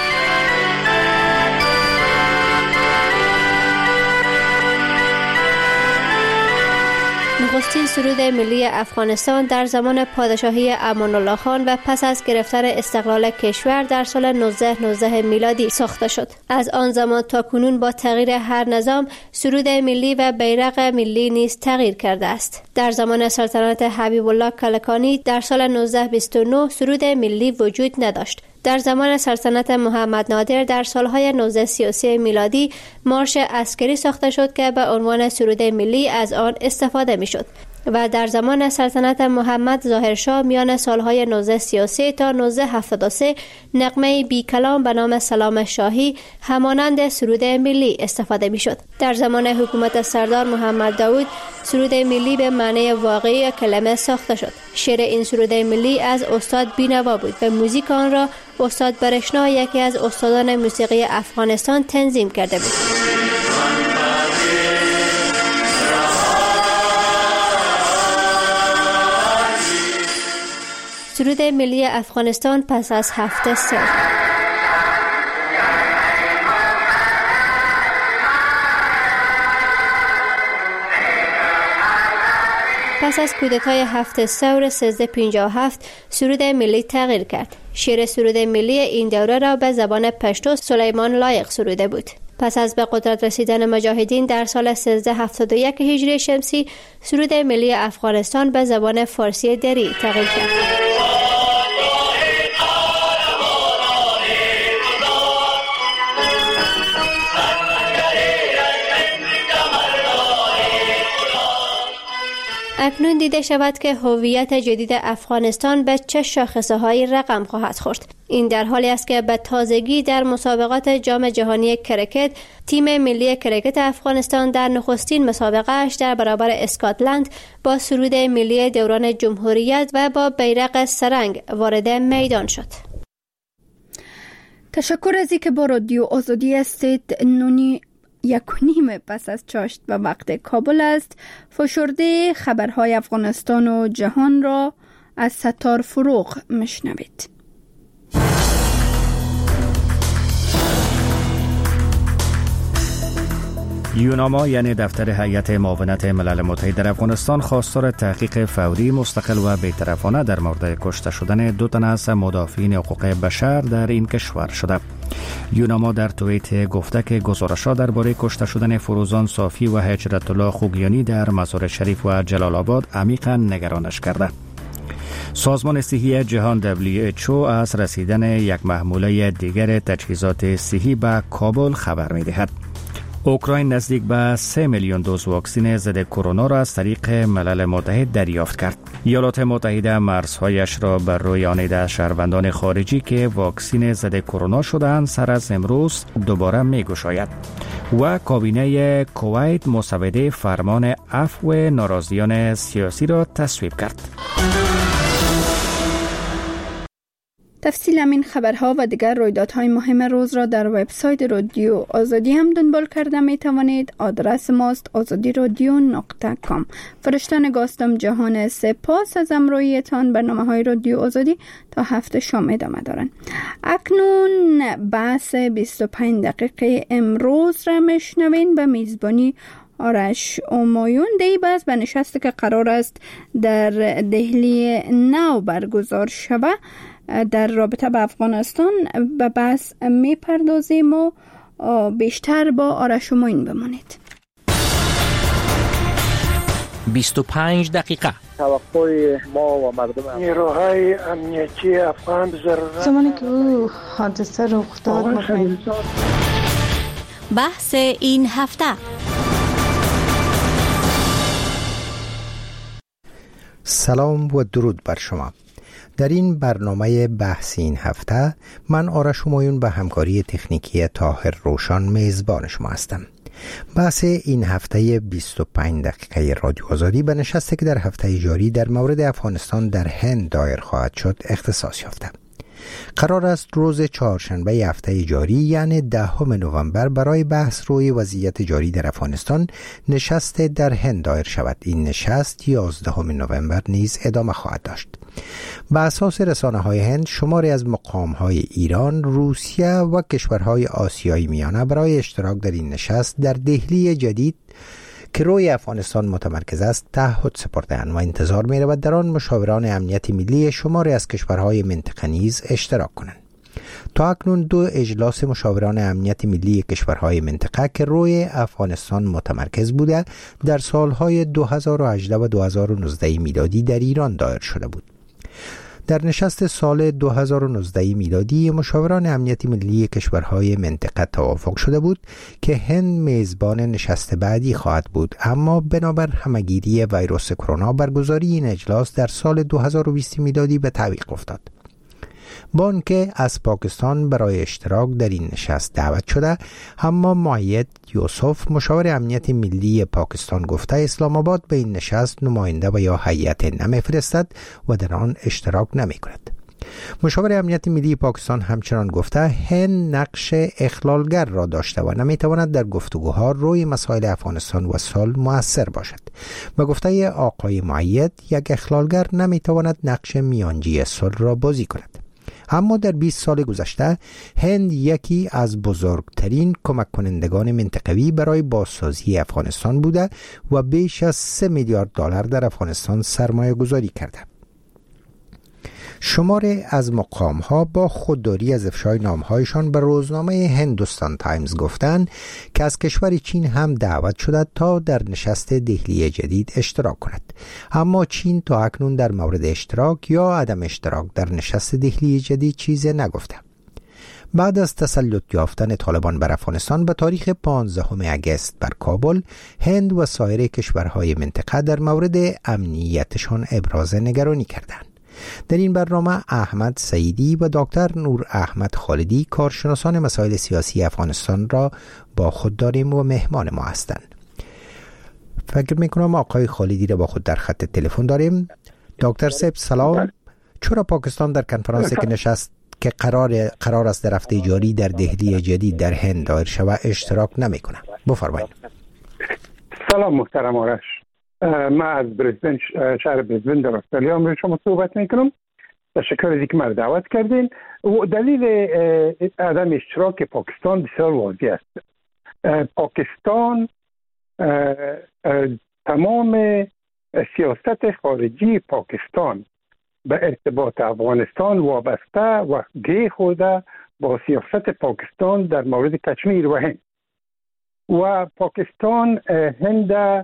نخستین سرود ملی افغانستان در زمان پادشاهی امان الله خان و پس از گرفتن استقلال کشور در سال نوزده نوزده میلادی ساخته شد. از آن زمان تا کنون با تغییر هر نظام سرود ملی و بیرق ملی نیز تغییر کرده است. در زمان سلطنت حبیب الله کلکانی در سال نوزده بیست و نه سرود ملی وجود نداشت. در زمان سلطنت محمد نادر در سالهای نوزده سی و سه میلادی مارش عسکری ساخته شد که به عنوان سرود ملی از آن استفاده می شد و در زمان سلطنت محمد ظاهرشاه میان سالهای نوزده سی و سه تا نوزده هفتاد و سه نغمه بی کلام به نام سلام شاهی همانند سرود ملی استفاده می شد. در زمان حکومت سردار محمد داود سرود ملی به معنی واقعی کلمه ساخته شد. شعر این سرود ملی از استاد بینوا بود و موزیک آن را استاد برشنا یکی از استادان موسیقی افغانستان تنظیم کرده بود. سرود ملی افغانستان پس از هفته سه. پس از کودتای هفته سور سیزده پنجاه و هفت سرود ملی تغییر کرد. شعر سرود ملی این دوره را به زبان پشتو سلیمان لایق سروده بود. پس از به قدرت رسیدن مجاهدین در سال سیزده هفتاد و یک هجری شمسی سرود ملی افغانستان به زبان فارسی دری تغییر کرد. اکنون دیده شود که هویت جدید افغانستان به چه شاخصه‌هایی رقم خواهد خورد. این در حالی است که به تازگی در مسابقات جام جهانی کرکت تیم ملی کرکت افغانستان در نخستین مسابقه‌اش در برابر اسکاتلند با سرود ملی دوران جمهوریت و با بیرق سرنگ وارد میدان شد. تشکر از اینکه با رادیو آزادی هستید. نونی یک و نیم پس از چاشت و وقت کابل است. فشرده خبرهای افغانستان و جهان را از ستار فروغ مشنوید. یوناما یعنی دفتر هیئت معاونت ملل متحد در افغانستان خواستار تحقیق فوری مستقل و بی‌طرفانه در مورد کشته شدن دو تن از مدافعین حقوق بشر در این کشور شده. یوناما در توییت گفته که گزارش‌ها درباره کشته شدن فروزان صافی و هجرت الله خوگیانی در مزار شریف و جلال آباد عمیقاً نگرانش کرده. سازمان صحی جهان دبلیو اچ او از رسیدن یک محموله دیگر تجهیزات صحی به کابل خبر می‌دهد. اوکراین نزدیک به سه میلیون دوز واکسن ضد کرونا را از طریق ملل متحد دریافت کرد. ایالات متحده مرزهایش را بر روی آنیده شهروندان خارجی که واکسن ضد کرونا شدند سر از امروز دوباره می‌گشاید و کابینه کویت مسوده فرمان عفو ناراضیان سیاسی را تصویب کرد. تفصیل همین خبرها و دیگر رویدادهای مهم روز را در وبسایت رادیو آزادی هم دنبال کرده می توانید. آدرس ماست آزادی رادیو نقطه کام. فرشتان گاستم جهان سپاس از همراهیتان. برنامه های رادیو آزادی تا هفته شام ادامه دارند. اکنون بحث بیست و پنج دقیقه امروز را میشنوین به میزبانی آرش اومایون. دی باز به نشستی که قرار است در دهلی نو برگزار شود در رابطه با افغانستان به بحث می پردازیم و بیشتر با آرش اومایون بمانید. بیست و پنج دقیقه توقع ما و مردم نیروهای امنیتی افغان ضرورت زمانی که او حادثه رخ داد بحث این هفته. سلام و درود بر شما. در این برنامه بحث این هفته من آرش اومایون به همکاری تکنیکی طاهر روشان میزبان شما هستم. بحث این هفته بیست و پنج دقیقه رادیو آزادی به نشستی که در هفته جاری در مورد افغانستان در هند دایر خواهد شد اختصاص یافته. قرار است روز چهارشنبه هفته جاری یعنی دهم نوامبر برای بحث روی وضعیت جاری در افغانستان نشست در هند دایر شود. این نشست یازدهم نوامبر نیز ادامه خواهد داشت. بر اساس رسانه‌های هند شماری از مقام‌های ایران، روسیه و کشورهای آسیایی میانه برای اشتراک در این نشست در دهلی جدید که روی افغانستان متمرکز است تعهد سپرده‌اند و انتظار می‌رود در آن مشاوران امنیت ملی شماری از کشورهای منطقه نیز اشتراک کنند. تا اکنون دو اجلاس مشاوران امنیت ملی کشورهای منطقه که روی افغانستان متمرکز بوده در سالهای دو هزار و هجده و دو هزار و نوزده میلادی در ایران دایر شده بود. در نشست سال دو هزار و نوزده میلادی مشاوران امنیت ملی کشورهای منطقه توافق شده بود که هند میزبان نشست بعدی خواهد بود، اما بنابر همهگیری ویروس کرونا برگزاری این اجلاس در سال دو هزار و بیست میلادی به تعویق افتاد. با آنکه از پاکستان برای اشتراک در این نشست دعوت شده، اما معید یوسف مشاور امنیت ملی پاکستان گفته اسلام آباد به این نشست نماینده و یا هیئت نمیفرستد و در آن اشتراک نمی کند. مشاور امنیت ملی پاکستان همچنان گفته هند نقش اخلالگر را داشته و نمیتواند در گفتگوها روی مسائل افغانستان و صلح مؤثر باشد و گفته آقای معید یک اخلالگر نمیتواند نقش میانجی صلح را بازی کند. اما در بیست سال گذشته هند یکی از بزرگترین کمک کنندگان منطقوی برای بازسازی افغانستان بوده و بیش از سه میلیارد دلار در افغانستان سرمایه گذاری کرده. شماری از مقام‌ها با خودداری از افشای نام‌هایشان به روزنامه هندوستان تایمز گفتند که از کشور چین هم دعوت شده تا در نشست دهلی جدید اشتراک کند، اما چین تا اکنون در مورد اشتراک یا عدم اشتراک در نشست دهلی جدید چیزی نگفته. بعد از تسلط یافتن طالبان بر افغانستان به تاریخ پانزدهم اگست بر کابل، هند و سایر کشورهای منطقه در مورد امنیتشان ابراز نگرانی کردند. در این برنامه احمد سعیدی و دکتر نور احمد خالدی کارشناسان مسائل سیاسی افغانستان را با خود داریم و مهمان ما هستند. فکر میکنم آقای خالدی را با خود در خط تلفن داریم. دکتر صاحب سلام. چرا پاکستان در کنفرانسی که نشست که قرار قرار است در هفته جاری در دهلی جدید در هند دایر شود اشتراک نمیکنه؟ بفرمایید. سلام محترم آرش. من از برزبن شهر برزبن در استرالیا امروز شما صحبت میکنم. تشکر از اینکه مرا دعوت کردین. و دلیل عدم اشتراک پاکستان بسیار واضح است. پاکستان تمام سیاست خارجی پاکستان به ارتباط افغانستان وابسته و گره خورده با سیاست پاکستان در مورد کشمیر و هند. و پاکستان هند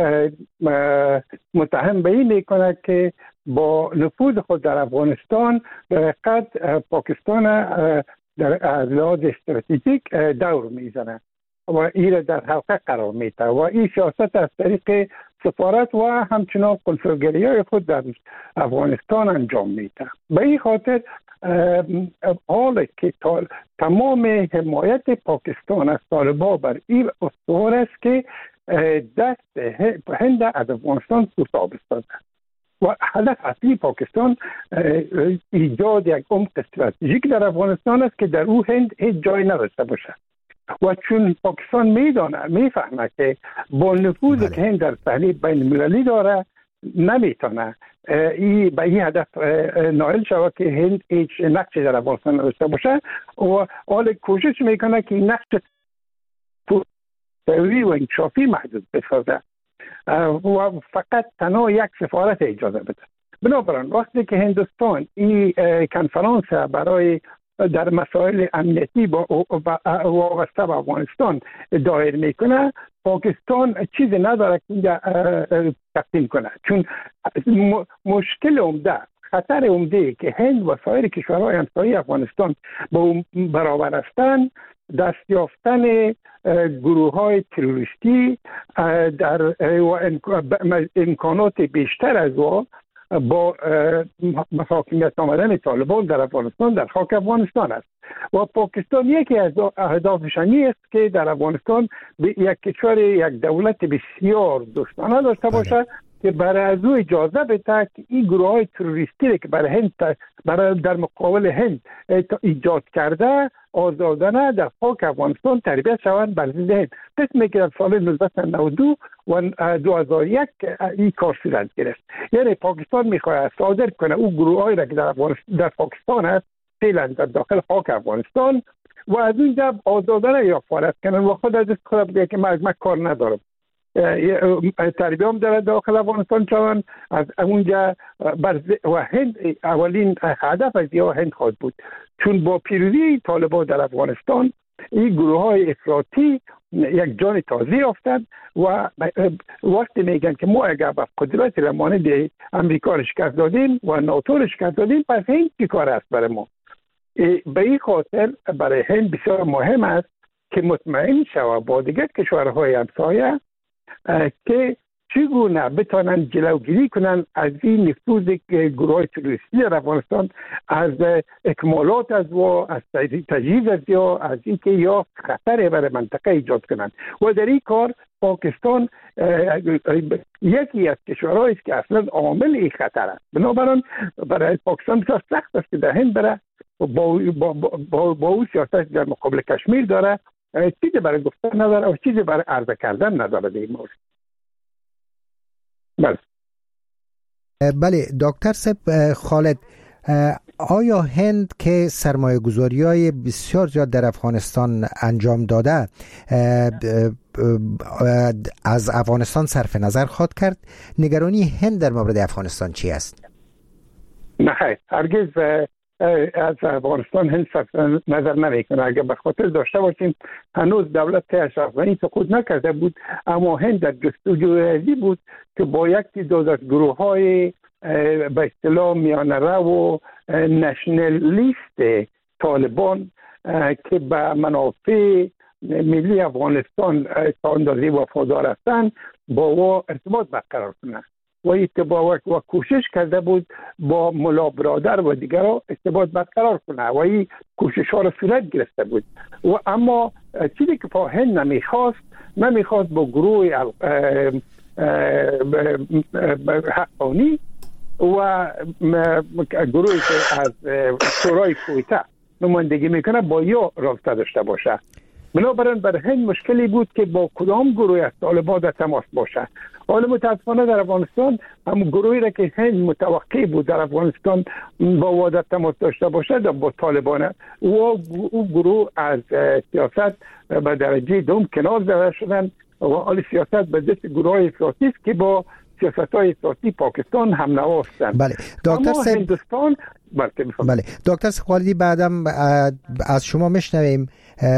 متهم به این میکنه که با نفوذ خود در افغانستان در حقیقت پاکستان در لحاظ استراتژیک دور میزنه و این در حلقه قرار میده و این سیاست از طریق سفارت و همچنان کنسولگری های خود در افغانستان انجام میده. به این خاطر حال که تمام حمایت پاکستان از طالبان بر این استوار است که دست هند از افغانستان کوتاه بسازد و هدف اصلی پاکستان ایجاد یک عمق استراتژیک در افغانستان است که در او هند هیچ جای نداشته باشد. و چون پاکستان میدانه میفهمه که با نفوذی که هند در صحنه بین المللی داره نمیتونه ای به این هدف نائل شود که هند هیچ نقشی در افغانستان نداشته باشه و حال کوشش میکنه که این نقش فوری و انکشافی محدود بسازه و فقط تنها یک سفارت اجازه بده. بنابراین وقتی که هندوستان این کنفرانس برای در مسائل امنیتی با وابسته به افغانستان دایر میکنه، پاکستان چیزی نداره که تقدیم کنه، چون مشکل عمده خطر عمده که هند و سایر کشورهای همسایه افغانستان با برابر هستند دست یافتن گروه های تروریستی در و امکانات بیشتر از او با حاکمیت آمدن طالبان در افغانستان در خاک افغانستان است و پاکستان یکی از اهدافش است که در افغانستان یک کشور یک دولت بسیار دوستانه داشته باشه که برای از او اجازه بده که این گروه های تروریستی که برای هند برای در مقابل هند ایجاد کرده آزادانه در خاک افغانستان تربیت شوند بر ضد هند. قسمی که در سال نوزده نود و دو و دو هزار و یک این کار صورت گرفت. یعنی پاکستان میخواهد صادر کنه او گروه هایی را که در, در پاکستان هست فعلا در داخل خاک افغانستان و از اونجا آزادانه یا فعالیت کنن و خود از خود بگه که من کار ندارم. تربیه هم در داخل افغانستان شوند از اونجا و هند اولین هدف از یا هند خواهد بود، چون با پیروزی طالبان در افغانستان این گروه های افراطی یک جان تازه یافتند و وقتی میگن که ما اگر با قدرت مانند امریکا شکست دادیم و ناتو شکست دادیم پس هند چی کار است برای ما؟ به این خاطر برای هند بسیار مهم است که مطمئن شود با دیگر کشورهای همسایه که چگونه بتانند جلوگیری کنند از این نفوذ گروه تروریستی در افغانستان، از اکمالات از و از تجهیز از یا از اینکه یا خطر برای منطقه ایجاد کنند. و در این کار پاکستان یکی از کشورهایی است که اصلا عامل این خطر است. بنابراین برای پاکستان بسیار سخت است که در هند بره با با با, با او سیاست در مقابل کشمیر داره، چیزی برای گفتن نداره و چیزی برای عرضه کردن نداره در این مورد. بله بله دکتر صاحب خالد، آیا هند که سرمایه گذاری های بسیار زیاد در افغانستان انجام داده از افغانستان صرف نظر خواهد کرد؟ نگرانی هند در مورد افغانستان چی است؟ نه هرگز از افغانستان هند صرف نظر نمیکنه. اگر به خاطر داشته باشیم هنوز دولت اشرافی سقوط نکرده بود، اما هند در جستجوی بود که با یک تعداد از گروه های به اصطلاح میانه رو و نشنالیست طالبان که به منافع ملی افغانستان تا اندازه وفادار هستند با او ارتباط برقرار کنند و اتباع و کوشش کرده بود با ملا برادر و دیگران ارتباط برقرار کنه و این کوشش ها را صورت گرفته بود. و اما چیزی که هند نمیخواست نمیخواست با گروه حقانی و گروهی که از شورای کویته نمایندگی میکنه با یا رابطه داشته باشه. بنابراین برای هند مشکلی بود که با کدام گروه از طالبان در تماس باشه. حالا متاسفانه در افغانستان هم گروهی را که هند متوقع بود در افغانستان با او در تماس داشته باشه با طالبان و او گروه از سیاست به درجه دوم کنار زده شدن و حال سیاست به دست گروه های افراطی است که با سیاست های افراطی پاکستان هم نواستند. بله دکتر صاحب هندوستان بله بله دکتر خالدی بعدم از شما میشنویم.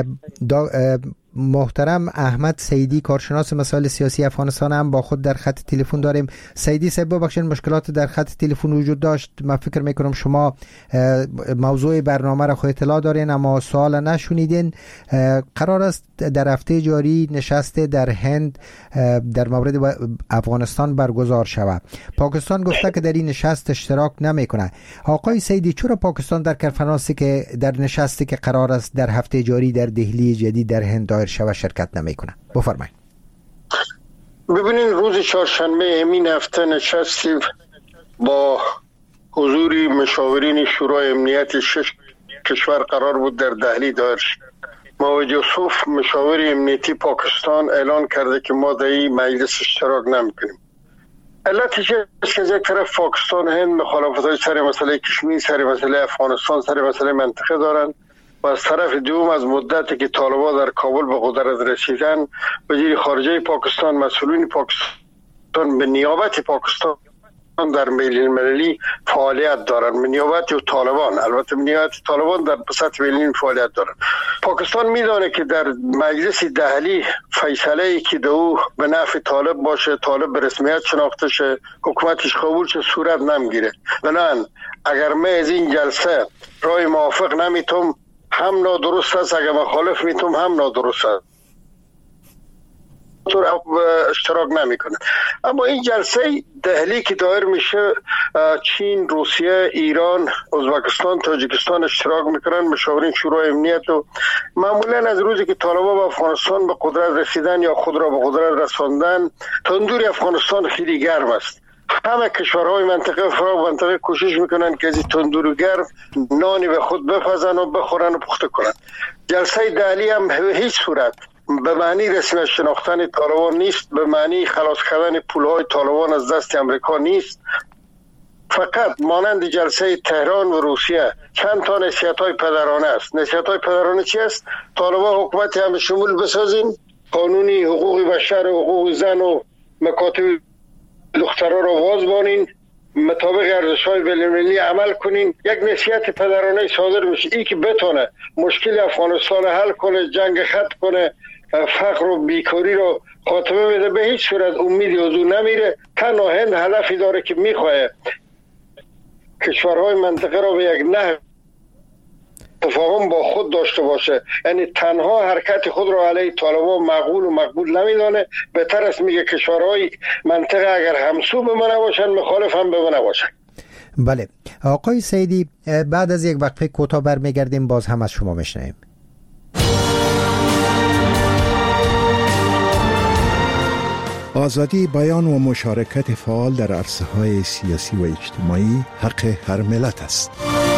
محترم احمد سیدی کارشناس مسائل سیاسی افغانستان هم با خود در خط تلفن داریم. سیدی صاحب ببخشید مشکلات در خط تلفن وجود داشت. من فکر میکنم شما موضوع برنامه را خود اطلاع دارین اما سوال نشونیدین. قرار است در هفته جاری نشست در هند در مورد افغانستان برگزار شود. پاکستان گفته که در این نشست اشتراک نمیکنه. آقای سیدی چرا پاکستان در کنفرانسی که در نشستی که قرار است در هفته جاری در دهلی جدید در هند دایر شود شرکت نمیکنه؟ بفرمایید. ببینید روز چهارشنبه همین هفته نشستیم با حضور مشاورین شورای امنیت شش کشور قرار بود در دهلی دایر شد. موج یوسف مشاور امنیتی پاکستان اعلان کرده که ما در این مجلس اشتراک نمیکنیم. علتش است که از یک طرف پاکستان هند مخالفت‌های سر مسئله کشمیر، سر مسئله افغانستان، سر مسئله منطقه دارند و از طرف دوم از مدتی که طالبان در کابل به قدرت رسیدن وزیر خارجه پاکستان، مسئولین پاکستان به نیابت پاکستان در بین المللی فعالیت دارند. به نیابت طالبان، البته به نیابت طالبان در سطح بین فعالیت دارند. پاکستان میدانه که در مجلس دهلی فیصله ای که دو به نفع طالب باشه، طالب به رسمیت شناخته شه، حکومتش قبول شه، صورت نمیگیره. بنابراین اگر من از این جلسه رای موافق نمیتم هم نادرست است، اگر مخالف میتم هم نادرست است، اشتراک نمیکنه. اما این جلسه دهلی که دایر میشه چین، روسیه، ایران، ازبکستان، تاجیکستان اشتراک میکنن، مشاورین شورای امنیت و معمولا از روزی که طالبان به افغانستان به قدرت رسیدن یا خود را به قدرت رساندن تندوری افغانستان خیلی گرم است. همه کشورهای منطقه فرا منطقه کوشش میکنن که از تندور گرم نانی به خود بپزن و بخورن و پخته کنن. جلسه دهلی هم هیچ صورت به معنی رسمی شناختن طالبان نیست، به معنی خلاص کردن پولهای طالبان از دست امریکا نیست. فقط مانند جلسه تهران و روسیه چند تا نصیحت‌های پدرانه است. نصیحت‌های پدرانه چی است؟ طالبان حکومت همه شمول بسازین، قانونی حقوق بشر و حقوق زن و مکاتب دخترها را باز بانین، مطابق ارزش‌های بین‌المللی عمل کنین. یک نصیحت پدرانه صادر میشه ای که بتونه مشکل افغانستان حل کنه، جنگ ختم کنه، فقر و بیکاری رو خاتمه بده. به هیچ صورت امیدی از اون نمیره. تنها هند هدفی داره که میخواه کشورهای منطقه را به یک نحو تفاهم با خود داشته باشه، یعنی تنها حرکت خود را علیه طالبان معقول و مقبول نمیدانه. بهتر است میگه کشورهای منطقه اگر همسو به ما نباشن مخالف هم به ما نباشن. بله آقای سیدی، بعد از یک وقفه کوتاه برمیگردیم، باز هم از شما میشنویم. آزادی بیان و مشارکت فعال در عرصه‌های سیاسی و اجتماعی حق هر ملت است.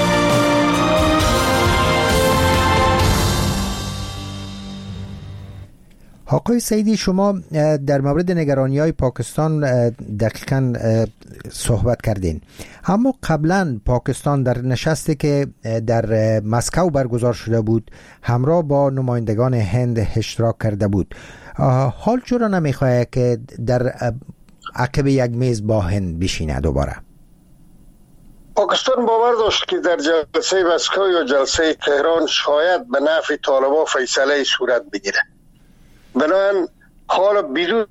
آقای سیدی، شما در مورد نگرانی‌های پاکستان دقیقاً صحبت کردین، اما قبلا پاکستان در نشستی که در مسکو برگزار شده بود همراه با نمایندگان هند اشتراک کرده بود. حال چرا نمیخواه که در عقب یک میز با هند بشینه دوباره؟ پاکستان باور داشت که در جلسه مسکو یا جلسه تهران شاید به نفع طالبان فیصله صورت بگیره. بنابراین حالا بدون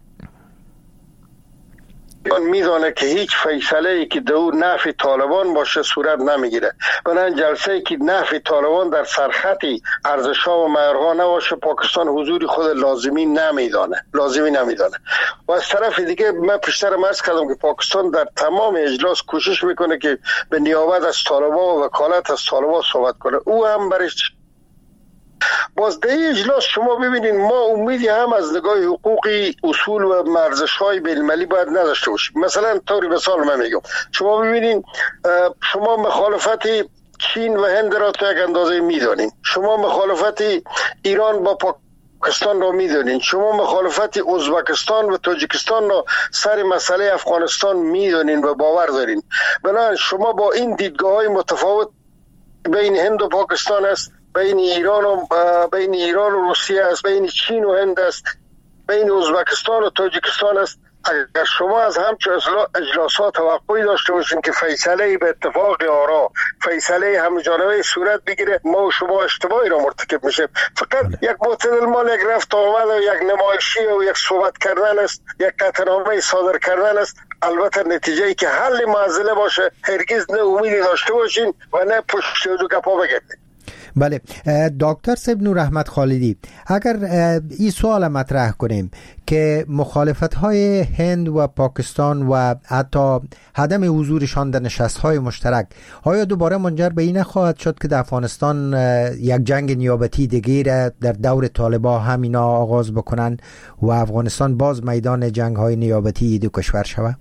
میدانه که هیچ فیصله‌ای که دور نفع طالبان باشه صورت نمیگیره. بنابراین جلسه‌ای که نفع طالبان در سرخطی ارزش‌ها و معیارها نباشه پاکستان حضور خود لازمی نمیدانه لازمی نمیدانه و از طرف دیگه من پیشتر عرض کردم که پاکستان در تمام اجلاس کوشش میکنه که به نیابت از طالبان و وکالت از طالبان صحبت کنه. او هم برش باز در اجلاس شما ببینید ما امیدی هم از نگاه حقوقی اصول و ارزش‌های بین‌المللی باید نداشته باشیم. مثلا طوری مثال من میگم، شما ببینید شما مخالفت چین و هند را تا یک اندازه میدانید، شما مخالفت ایران با پاکستان را میدانید، شما مخالفت ازبکستان و تاجیکستان را سر مسئله افغانستان میدانید و باور دارید. بنابراین شما با این دیدگاه‌های متفاوت بین هند و پاکستان است، بین ایران و بین ایران و روسیه است، بین چین و هند است، بین ازبکستان و تاجیکستان است. اگر شما از همچون اجلاسات توقعی داشته باشین که فیصله به اتفاق آرا، فیصله همجانبه صورت بگیره، ما و شما اشتباهی را مرتکب میشه. فقط یک معتدل مال یک رفت آمد و یک نمایشی و یک صحبت کردن است، یک قطعنامه صادر کردن است. البته نتیجه‌ای که حل معضله باشه هرگز نه امیدی داشته باشین و نه پشت دو گپا بگردین. بله دکتر صاحب نور احمد خالدی، اگر این سوال مطرح کنیم که مخالفت‌های هند و پاکستان و حتی عدم حضورشان در نشست‌های مشترک آیا دوباره منجر به این خواهد شد که در افغانستان یک جنگ نیابتی دیگر در دور طالبان همینا آغاز بکنند و افغانستان باز میدان جنگ‌های نیابتی دو کشور شود؟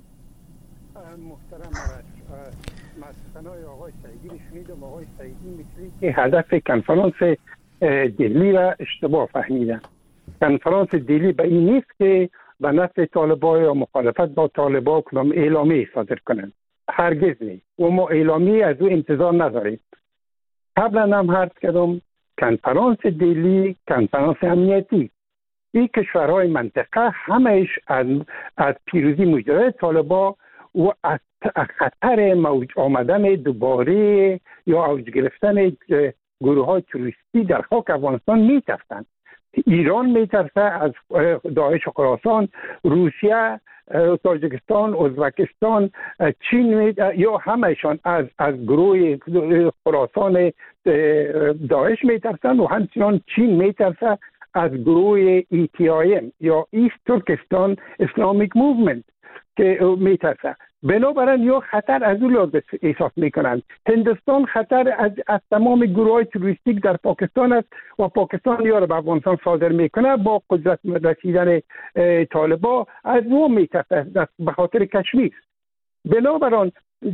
که هدف کنفرانس دلی را اشتباه فهمیدن. کنفرانس دلی به این نیست که به نفع طالبان یا مخالفت با طالبان کدام اعلامیه صادر کنند، هرگز نیست و ما اعلامیه از او انتظار نداریم. قبلا هم عرض کردم کنفرانس دلی کنفرانس امنیتی، این کشورهای منطقه همهش از از پیروزی مجدد طالبان و از خطر موج آمدن دوباره یا اوج گرفتن گروه های تروریستی در خاک افغانستان میترسند. ایران میترسه از داعش و خراسان، روسیه، تاجیکستان، ازبکستان، چین یا همهشان از از گروه خراسان داعش میترسند و همچنان چین میترسه از گروه ای تی آی ام یا ایست ترکستان اسلامیک موومنت که میترسه. بنابراین یا خطر از اون لحاظ احساس میکنند. هندوستان خطر از, از تمام گروه های تروریستیک در پاکستان است و پاکستان یا به افغانستان صادر میکنه با قدرت رسیدن طالبان از اون میترسه به خاطر کشمیر. بنابراین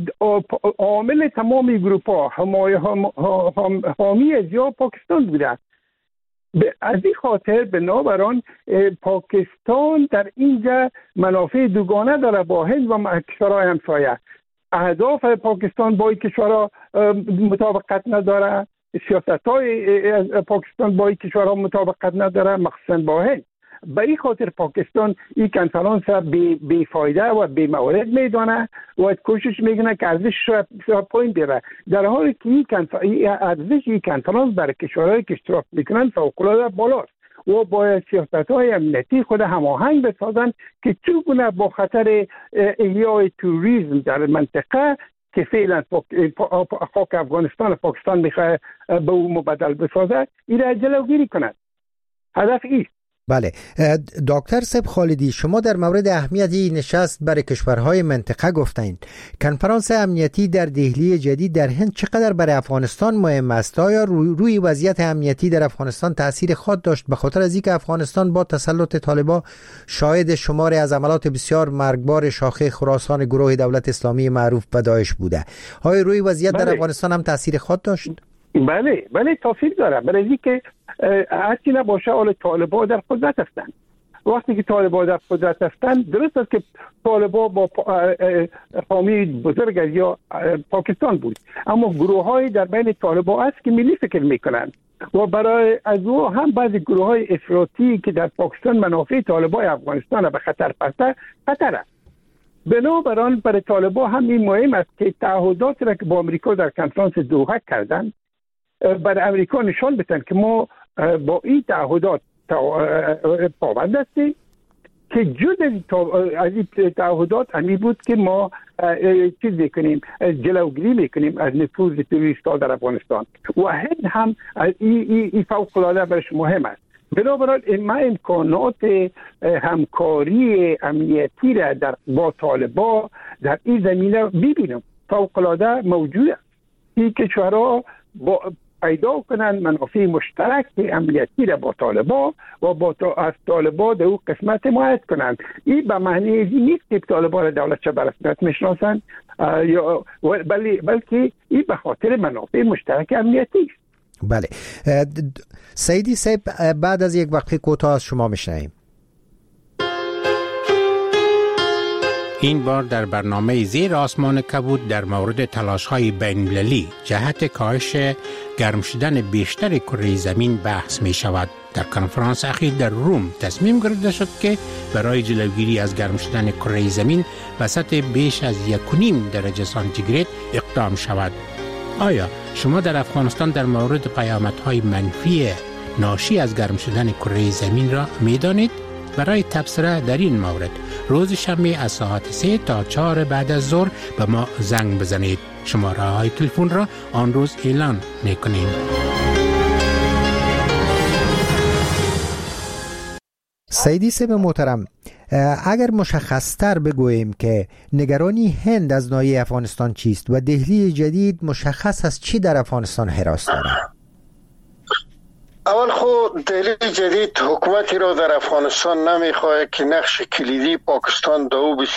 عامل تمام گروه ها حامی از یا پاکستان بوده. از این خاطر بنابراین پاکستان در اینجا منافع دوگانه داره با هند و کشورهای همسایه. اهداف پاکستان با این کشورها مطابقت نداره، سیاست‌های پاکستان با این کشورها مطابقت نداره، مخصوصا با هند. به این خاطر پاکستان این کنفرانس بی فایده و بی مورد میدانه و کوشش میکنه که ارزش را پایین بیاره، در حالی که این ارزش این کنفرانس برای کشورهایی که اشتراک میکنن فوق‌العاده بالاست و باید سیاست‌های امنیتی خود هماهنگ بسازن که چگونه با خطر احیای توریسم در منطقه که فعلا خاک افغانستان پاکستان میخواه به او مبدل بسازه، این را جلوگیری کند. هدف ایست. بله دکتر سب خالدی، شما در مورد اهمیت این نشست برای کشورهای منطقه گفتین. کنفرانس امنیتی در دهلی جدید در هند چقدر برای افغانستان مهم است؟ آیا روی, روی وضعیت امنیتی در افغانستان تأثیر خود داشت به خاطر از اینکه افغانستان با تسلط طالبان شاهد شماری از عملات بسیار مرگبار شاخه خراسان گروه دولت اسلامی معروف به داعش بوده؟ آیا روی وضعیت بله. در افغانستان هم تأثیر خود داشت؟ بله بله تاثیر داره، برای اینکه هرچی نباشه حال طالبان در قدرت هستند. وقتی که طالبان در قدرت هستند، درست است که طالبان با حامی بزرگ یا پاکستان بود، اما گروه های در بین طالبان است که ملی فکر میکنند و برای از او هم بعضی گروه های افراطی که در پاکستان منافع طالبان افغانستان به خطر پسته خطر است. بنابراین برای طالبان هم این مهم است که تعهدات را که با امریکا در کنفرانس دوحه کردند برای امریکا نشان بدن که ما با این تعهدات پابند هستیم، که جز از این تعهدات همی بود که ما چیز میکنیم، جلوگیری میکنیم از نفوذ تروریست‌ها در افغانستان و هند هم این ای فوق العاده برش مهم است. بنابراین ما امکانات همکاری امنیتی را در با طالبان در این زمینه ببینم فوق العاده موجود است. این کشورها با پیدا کنند منافع مشترک امنیتی را با طالبان و با از طالبان در او قسمت حمایت کنند. این به معنی این نیست که طالبان را دولت چه برسنت میشناسند، بلکه این به خاطر منافع مشترک امنیتی است. بله سیدی صاحب، بعد از یک وقت کوتاه از شما میشنویم. این بار در برنامه زیر آسمان کبود در مورد تلاش‌های بین‌المللی جهت کاهش گرم شدن بیشتر کره زمین بحث می شود. در کنفرانس اخیر در روم تصمیم گرفته شد که برای جلوگیری از گرم شدن کره زمین به سطح بیش از یک و نیم درجه سانتیگراد اقدام شود. آیا شما در افغانستان در مورد پیامدهای منفی ناشی از گرم شدن کره زمین را می دانید؟ برای تبصره در این مورد روز شنبه از ساعت سه تا چهار بعد از ظهر به ما زنگ بزنید. شماره های تلفن را آن روز اعلان میکنیم. سیدی صاحب محترم، اگر مشخصتر بگوییم که نگرانی هند از ناحیه افغانستان چیست و دهلی جدید مشخص است چی در افغانستان حراس دارد؟ اول خود دهلی جدید حکومتی را در افغانستان نمیخواه که نقش کلیدی پاکستان در او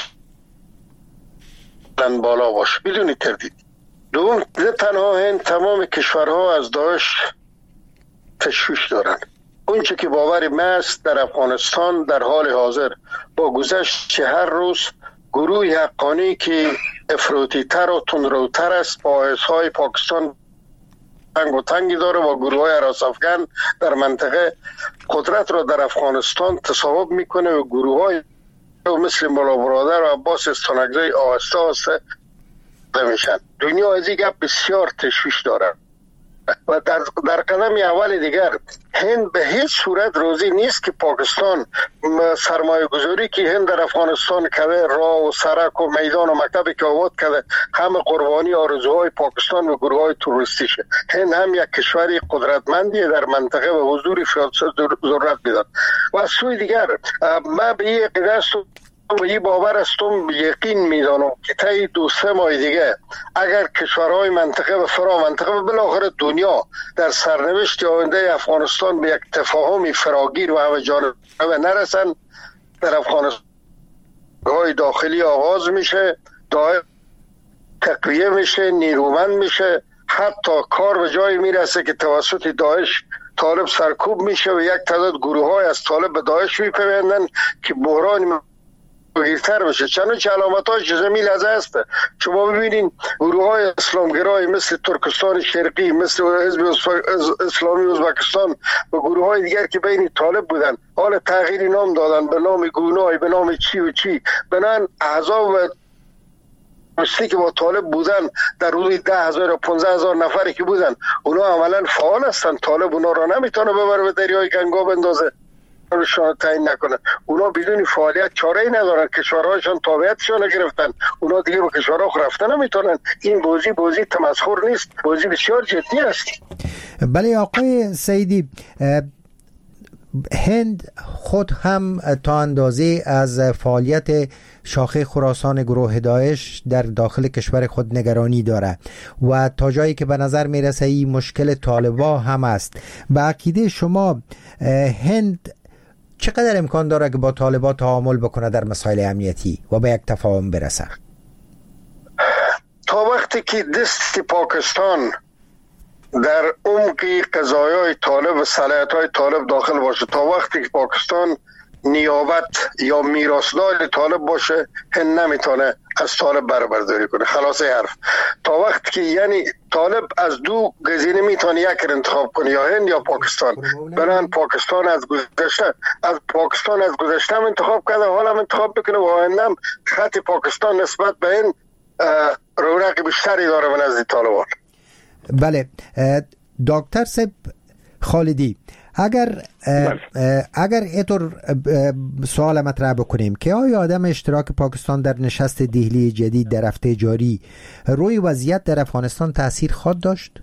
بلند بالا باشه بدون تردید. دوم، نه تنها هند، تمام کشورها از داعش تشویش دارند. اونچه که باور ما است در افغانستان در حال حاضر با گذشت هر روز گروه حقانی که افراطی تر و تندروتر است با حسهای پاکستان تنگ و تنگی داره و گروه های حراس افغان در منطقه قدرت را در افغانستان تصاحب میکنه و گروه های مثل مولا برادر و عباس استانکزی آهسته آهسته میشن. دنیا از این گپ بسیار تشویش داره و در, در قدم اول دیگر هند به هیچ صورت راضی نیست که پاکستان سرمایه گذاری که هند در افغانستان کرده، راه و سرک و میدان و مکتبی که آباد کرده، همه قربانی آرزوهای پاکستان و گروه های تروریستیشه. هند هم یک کشوری قدرتمندی در منطقه و حضور ضرورت میداد. و از سوی دیگر ما به این عقیده هستم و این باور هستم، یقین میدانم که طی دو سه ماه دیگه اگر کشورهای منطقه و فرا منطقه و بالاخره دنیا در سرنوشت آینده افغانستان به یک تفاهم فراگیر و همه جانبه نرسن، در افغانستان های داخلی آغاز میشه، داعش تقویه میشه، نیرومند میشه، حتی کار به جایی میرسه که توسط داعش طالب سرکوب میشه و یک تعداد گروه های از طالب به داعش میپیوندن که بحران گیرتر بشه. چنانچه علامت های جزمی لحظه است. شما ببینین گروه های اسلامگرای مثل ترکستان شرقی، مثل حزب اسلامی ازبکستان و گروه های دیگر که بین طالب بودن حال تغییری نام دادن به نام گونای، به نام چی و چی، بنان احزاب و مستی که با طالب بودن در حدود ده هزار و پونزده هزار نفری که بودن اونا عملا فعال هستن. طالب اونا را نمیتونه ببره به دریای گنگا بندازه کشورشان تعیین نکنن. اونا بدون فعالیت چاره‌ای ندارن، کشورهاشان تابعیتشان نگرفتن، اونا دیگه به کشورها رفتن نمیتونن. این بازی بازی تمسخر نیست، بازی بسیار جدی است. بله آقای سیدی، هند خود هم تا اندازه از فعالیت شاخه خراسان گروه داعش در داخل کشور خود نگرانی داره و تا جایی که به نظر میرسه این مشکل طالبا هم است. به عقیده شما هند چقدر امکان داره که با طالبا تعامل بکنه در مسائل امنیتی و به یک تفاهم برسه؟ تا وقتی که دست پاکستان در عمق قضایای طالب و صلاحیت‌های طالب داخل باشه، تا وقتی که پاکستان نیابت یا میراثدار طالب باشه، هند نمیتونه از طالب بربرداری کنه. خلاصه حرف. تا وقتی که یعنی طالب از دو گزینه میتونه یک رو انتخاب کنه، یا هند یا پاکستان. برن پاکستان از گذشته از پاکستان از گذشته هم انتخاب کرده، حالا هم انتخاب بکنه و آیندهم خط پاکستان نسبت به هند رونق بیشتری داره به نزد طالبان. بله دکتر سب خالدی، اگر اگر اینطور سوال مطرح بکنیم که آیا عدم اشتراک پاکستان در نشست دهلی جدید در هفته جاری روی وضعیت در افغانستان تاثیر خواهد داشت؟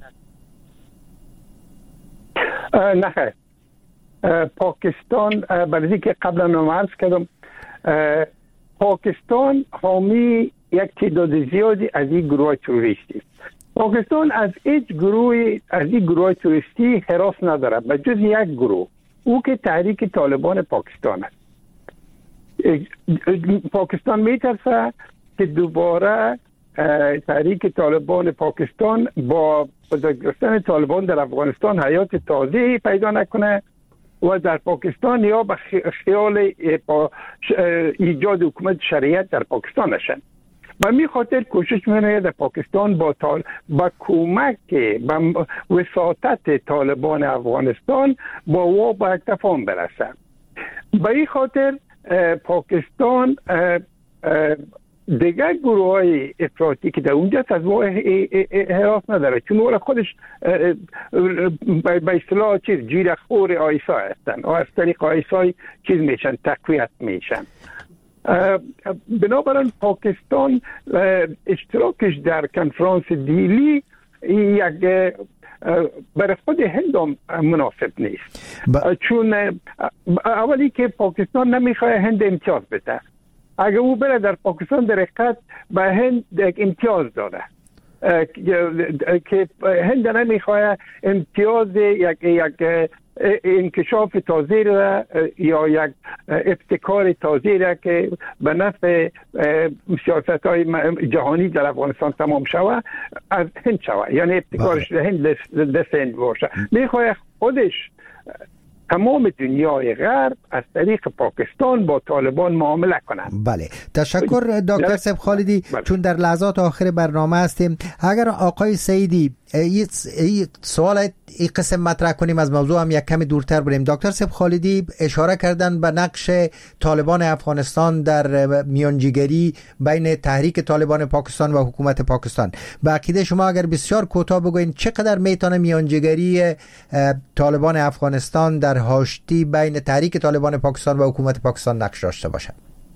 نه، پاکستان برای که قبلا نام عرض کردم، پاکستان حامی یک تعداد زیادی از این گروه تروریستی. پاکستان از هیچ گروه از این گروه تروریستی هراس نداره به جز یک گروه، او که تحریک طالبان پاکستان است. پاکستان میترسه که دوباره تحریک طالبان پاکستان با بزرگرفتن طالبان در افغانستان حیات تازه پیدا نکنه و در پاکستان یا به خیال ایجاد حکومت شریعت در پاکستان نشن. و می خاطر کوشش می‌کنه در پاکستان با طال... با کمک با وساطت طالبان افغانستان با و با یک تفاهم برسه. به این خاطر پاکستان دیگر گروه های افراطی که در اونجا از ما هراس نداره، چون اولا خودش به اصطلاح چیز جیرخور آیسا هستن و از طریق آیسای چیز میشن، تقویت میشن. بنابراین پاکستان اشتراکش در کنفرانس دیلی یک برای خود هند مناسب نیست با... چون اولی که پاکستان نمیخواد هند امتیاز بده. اگر او بره در پاکستان در حقیقت به هند یک امتیاز داده که هند نمیخواد امتیاز یک یک انکشاف تازه را یا یک ابتکار تازه را که به نفع سیاست های جهانی در افغانستان تمام شود از هند شود، یعنی ابتکارش هند دست هند باشه. میخواه خودش تمام دنیای غرب از طریق پاکستان با طالبان معامله کنند. بله، تشکر دکتر سب خالدی. بله. چون در لحظات آخر برنامه هستیم، اگر آقای سیدی این سوال این قسم مطرح کنیم از موضوع هم یک کمی دورتر بریم. دکتر سب خالدی اشاره کردن به نقش طالبان افغانستان در میانجیگری بین تحریک طالبان پاکستان و حکومت پاکستان. به عقیده شما اگر بسیار کوتاه بگوین چقدر میتونه میانجیگری طالبان افغانستان در هاشتی بین تحریک طالبان پاکستان و حکومت پاکستان نقش داشته باشه؟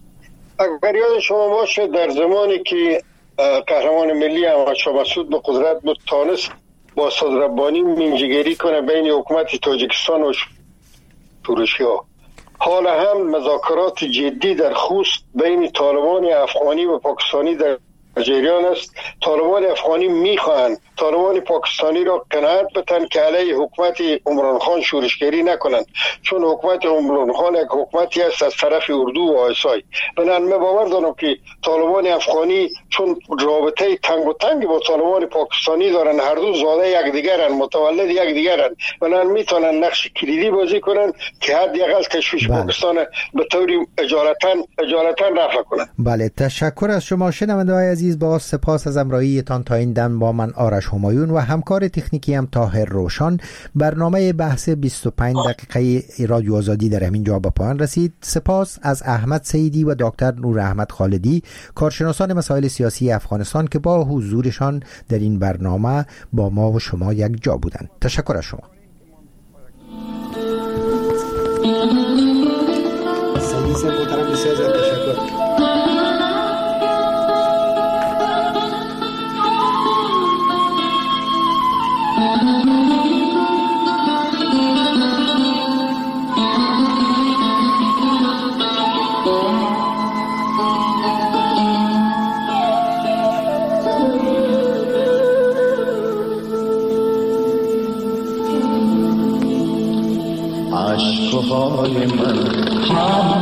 اگر یاد شما باشه در زمانی که قهرمان ملی احمد شاه مسعود به قدرت بود، تانست با سعد ربانی میانجیگری کنه بین حکومت تاجیکستان و شورشی‌ها. حالا هم مذاکرات جدی در خوست بین طالبان افغانی و پاکستانی در جریان است. طالبان افغانی میخواهند طالبان پاکستانی را قناعت بدن که علیه حکومت عمران خان شورشگری نکنند، چون حکومت عمران خان یک حکومتی است از طرف اردو و آیسای. بنابراین من باور دارم که طالبان افغانی چون رابطه تنگ و تنگ با طالبان پاکستانی دارن، هر دو زاده یکدیگرن، متولد یکدیگرن، بنابراین میتونن نقش کلیدی بازی کنن که حداقل کشش پاکستان به طوری اجالتا اجالتا رفع کنن. بله، تشکر از شما شنونده‌های عزیز. با سپاس از همراهیتان تا این دم. با من آرش همایون و همکار تکنیکی هم طاهر روشن. برنامه بحث بیست و پنج دقیقه رادیو آزادی در همین جا به پایان رسید. سپاس از احمد سیدی و دکتر نور احمد خالدی، کارشناسان مسائل سیاسی افغانستان که با حضورشان در این برنامه با ما و شما یک جا بودند. تشکر از شما. عزیز محترم، بسیار زیاد تشکر. عشقهای من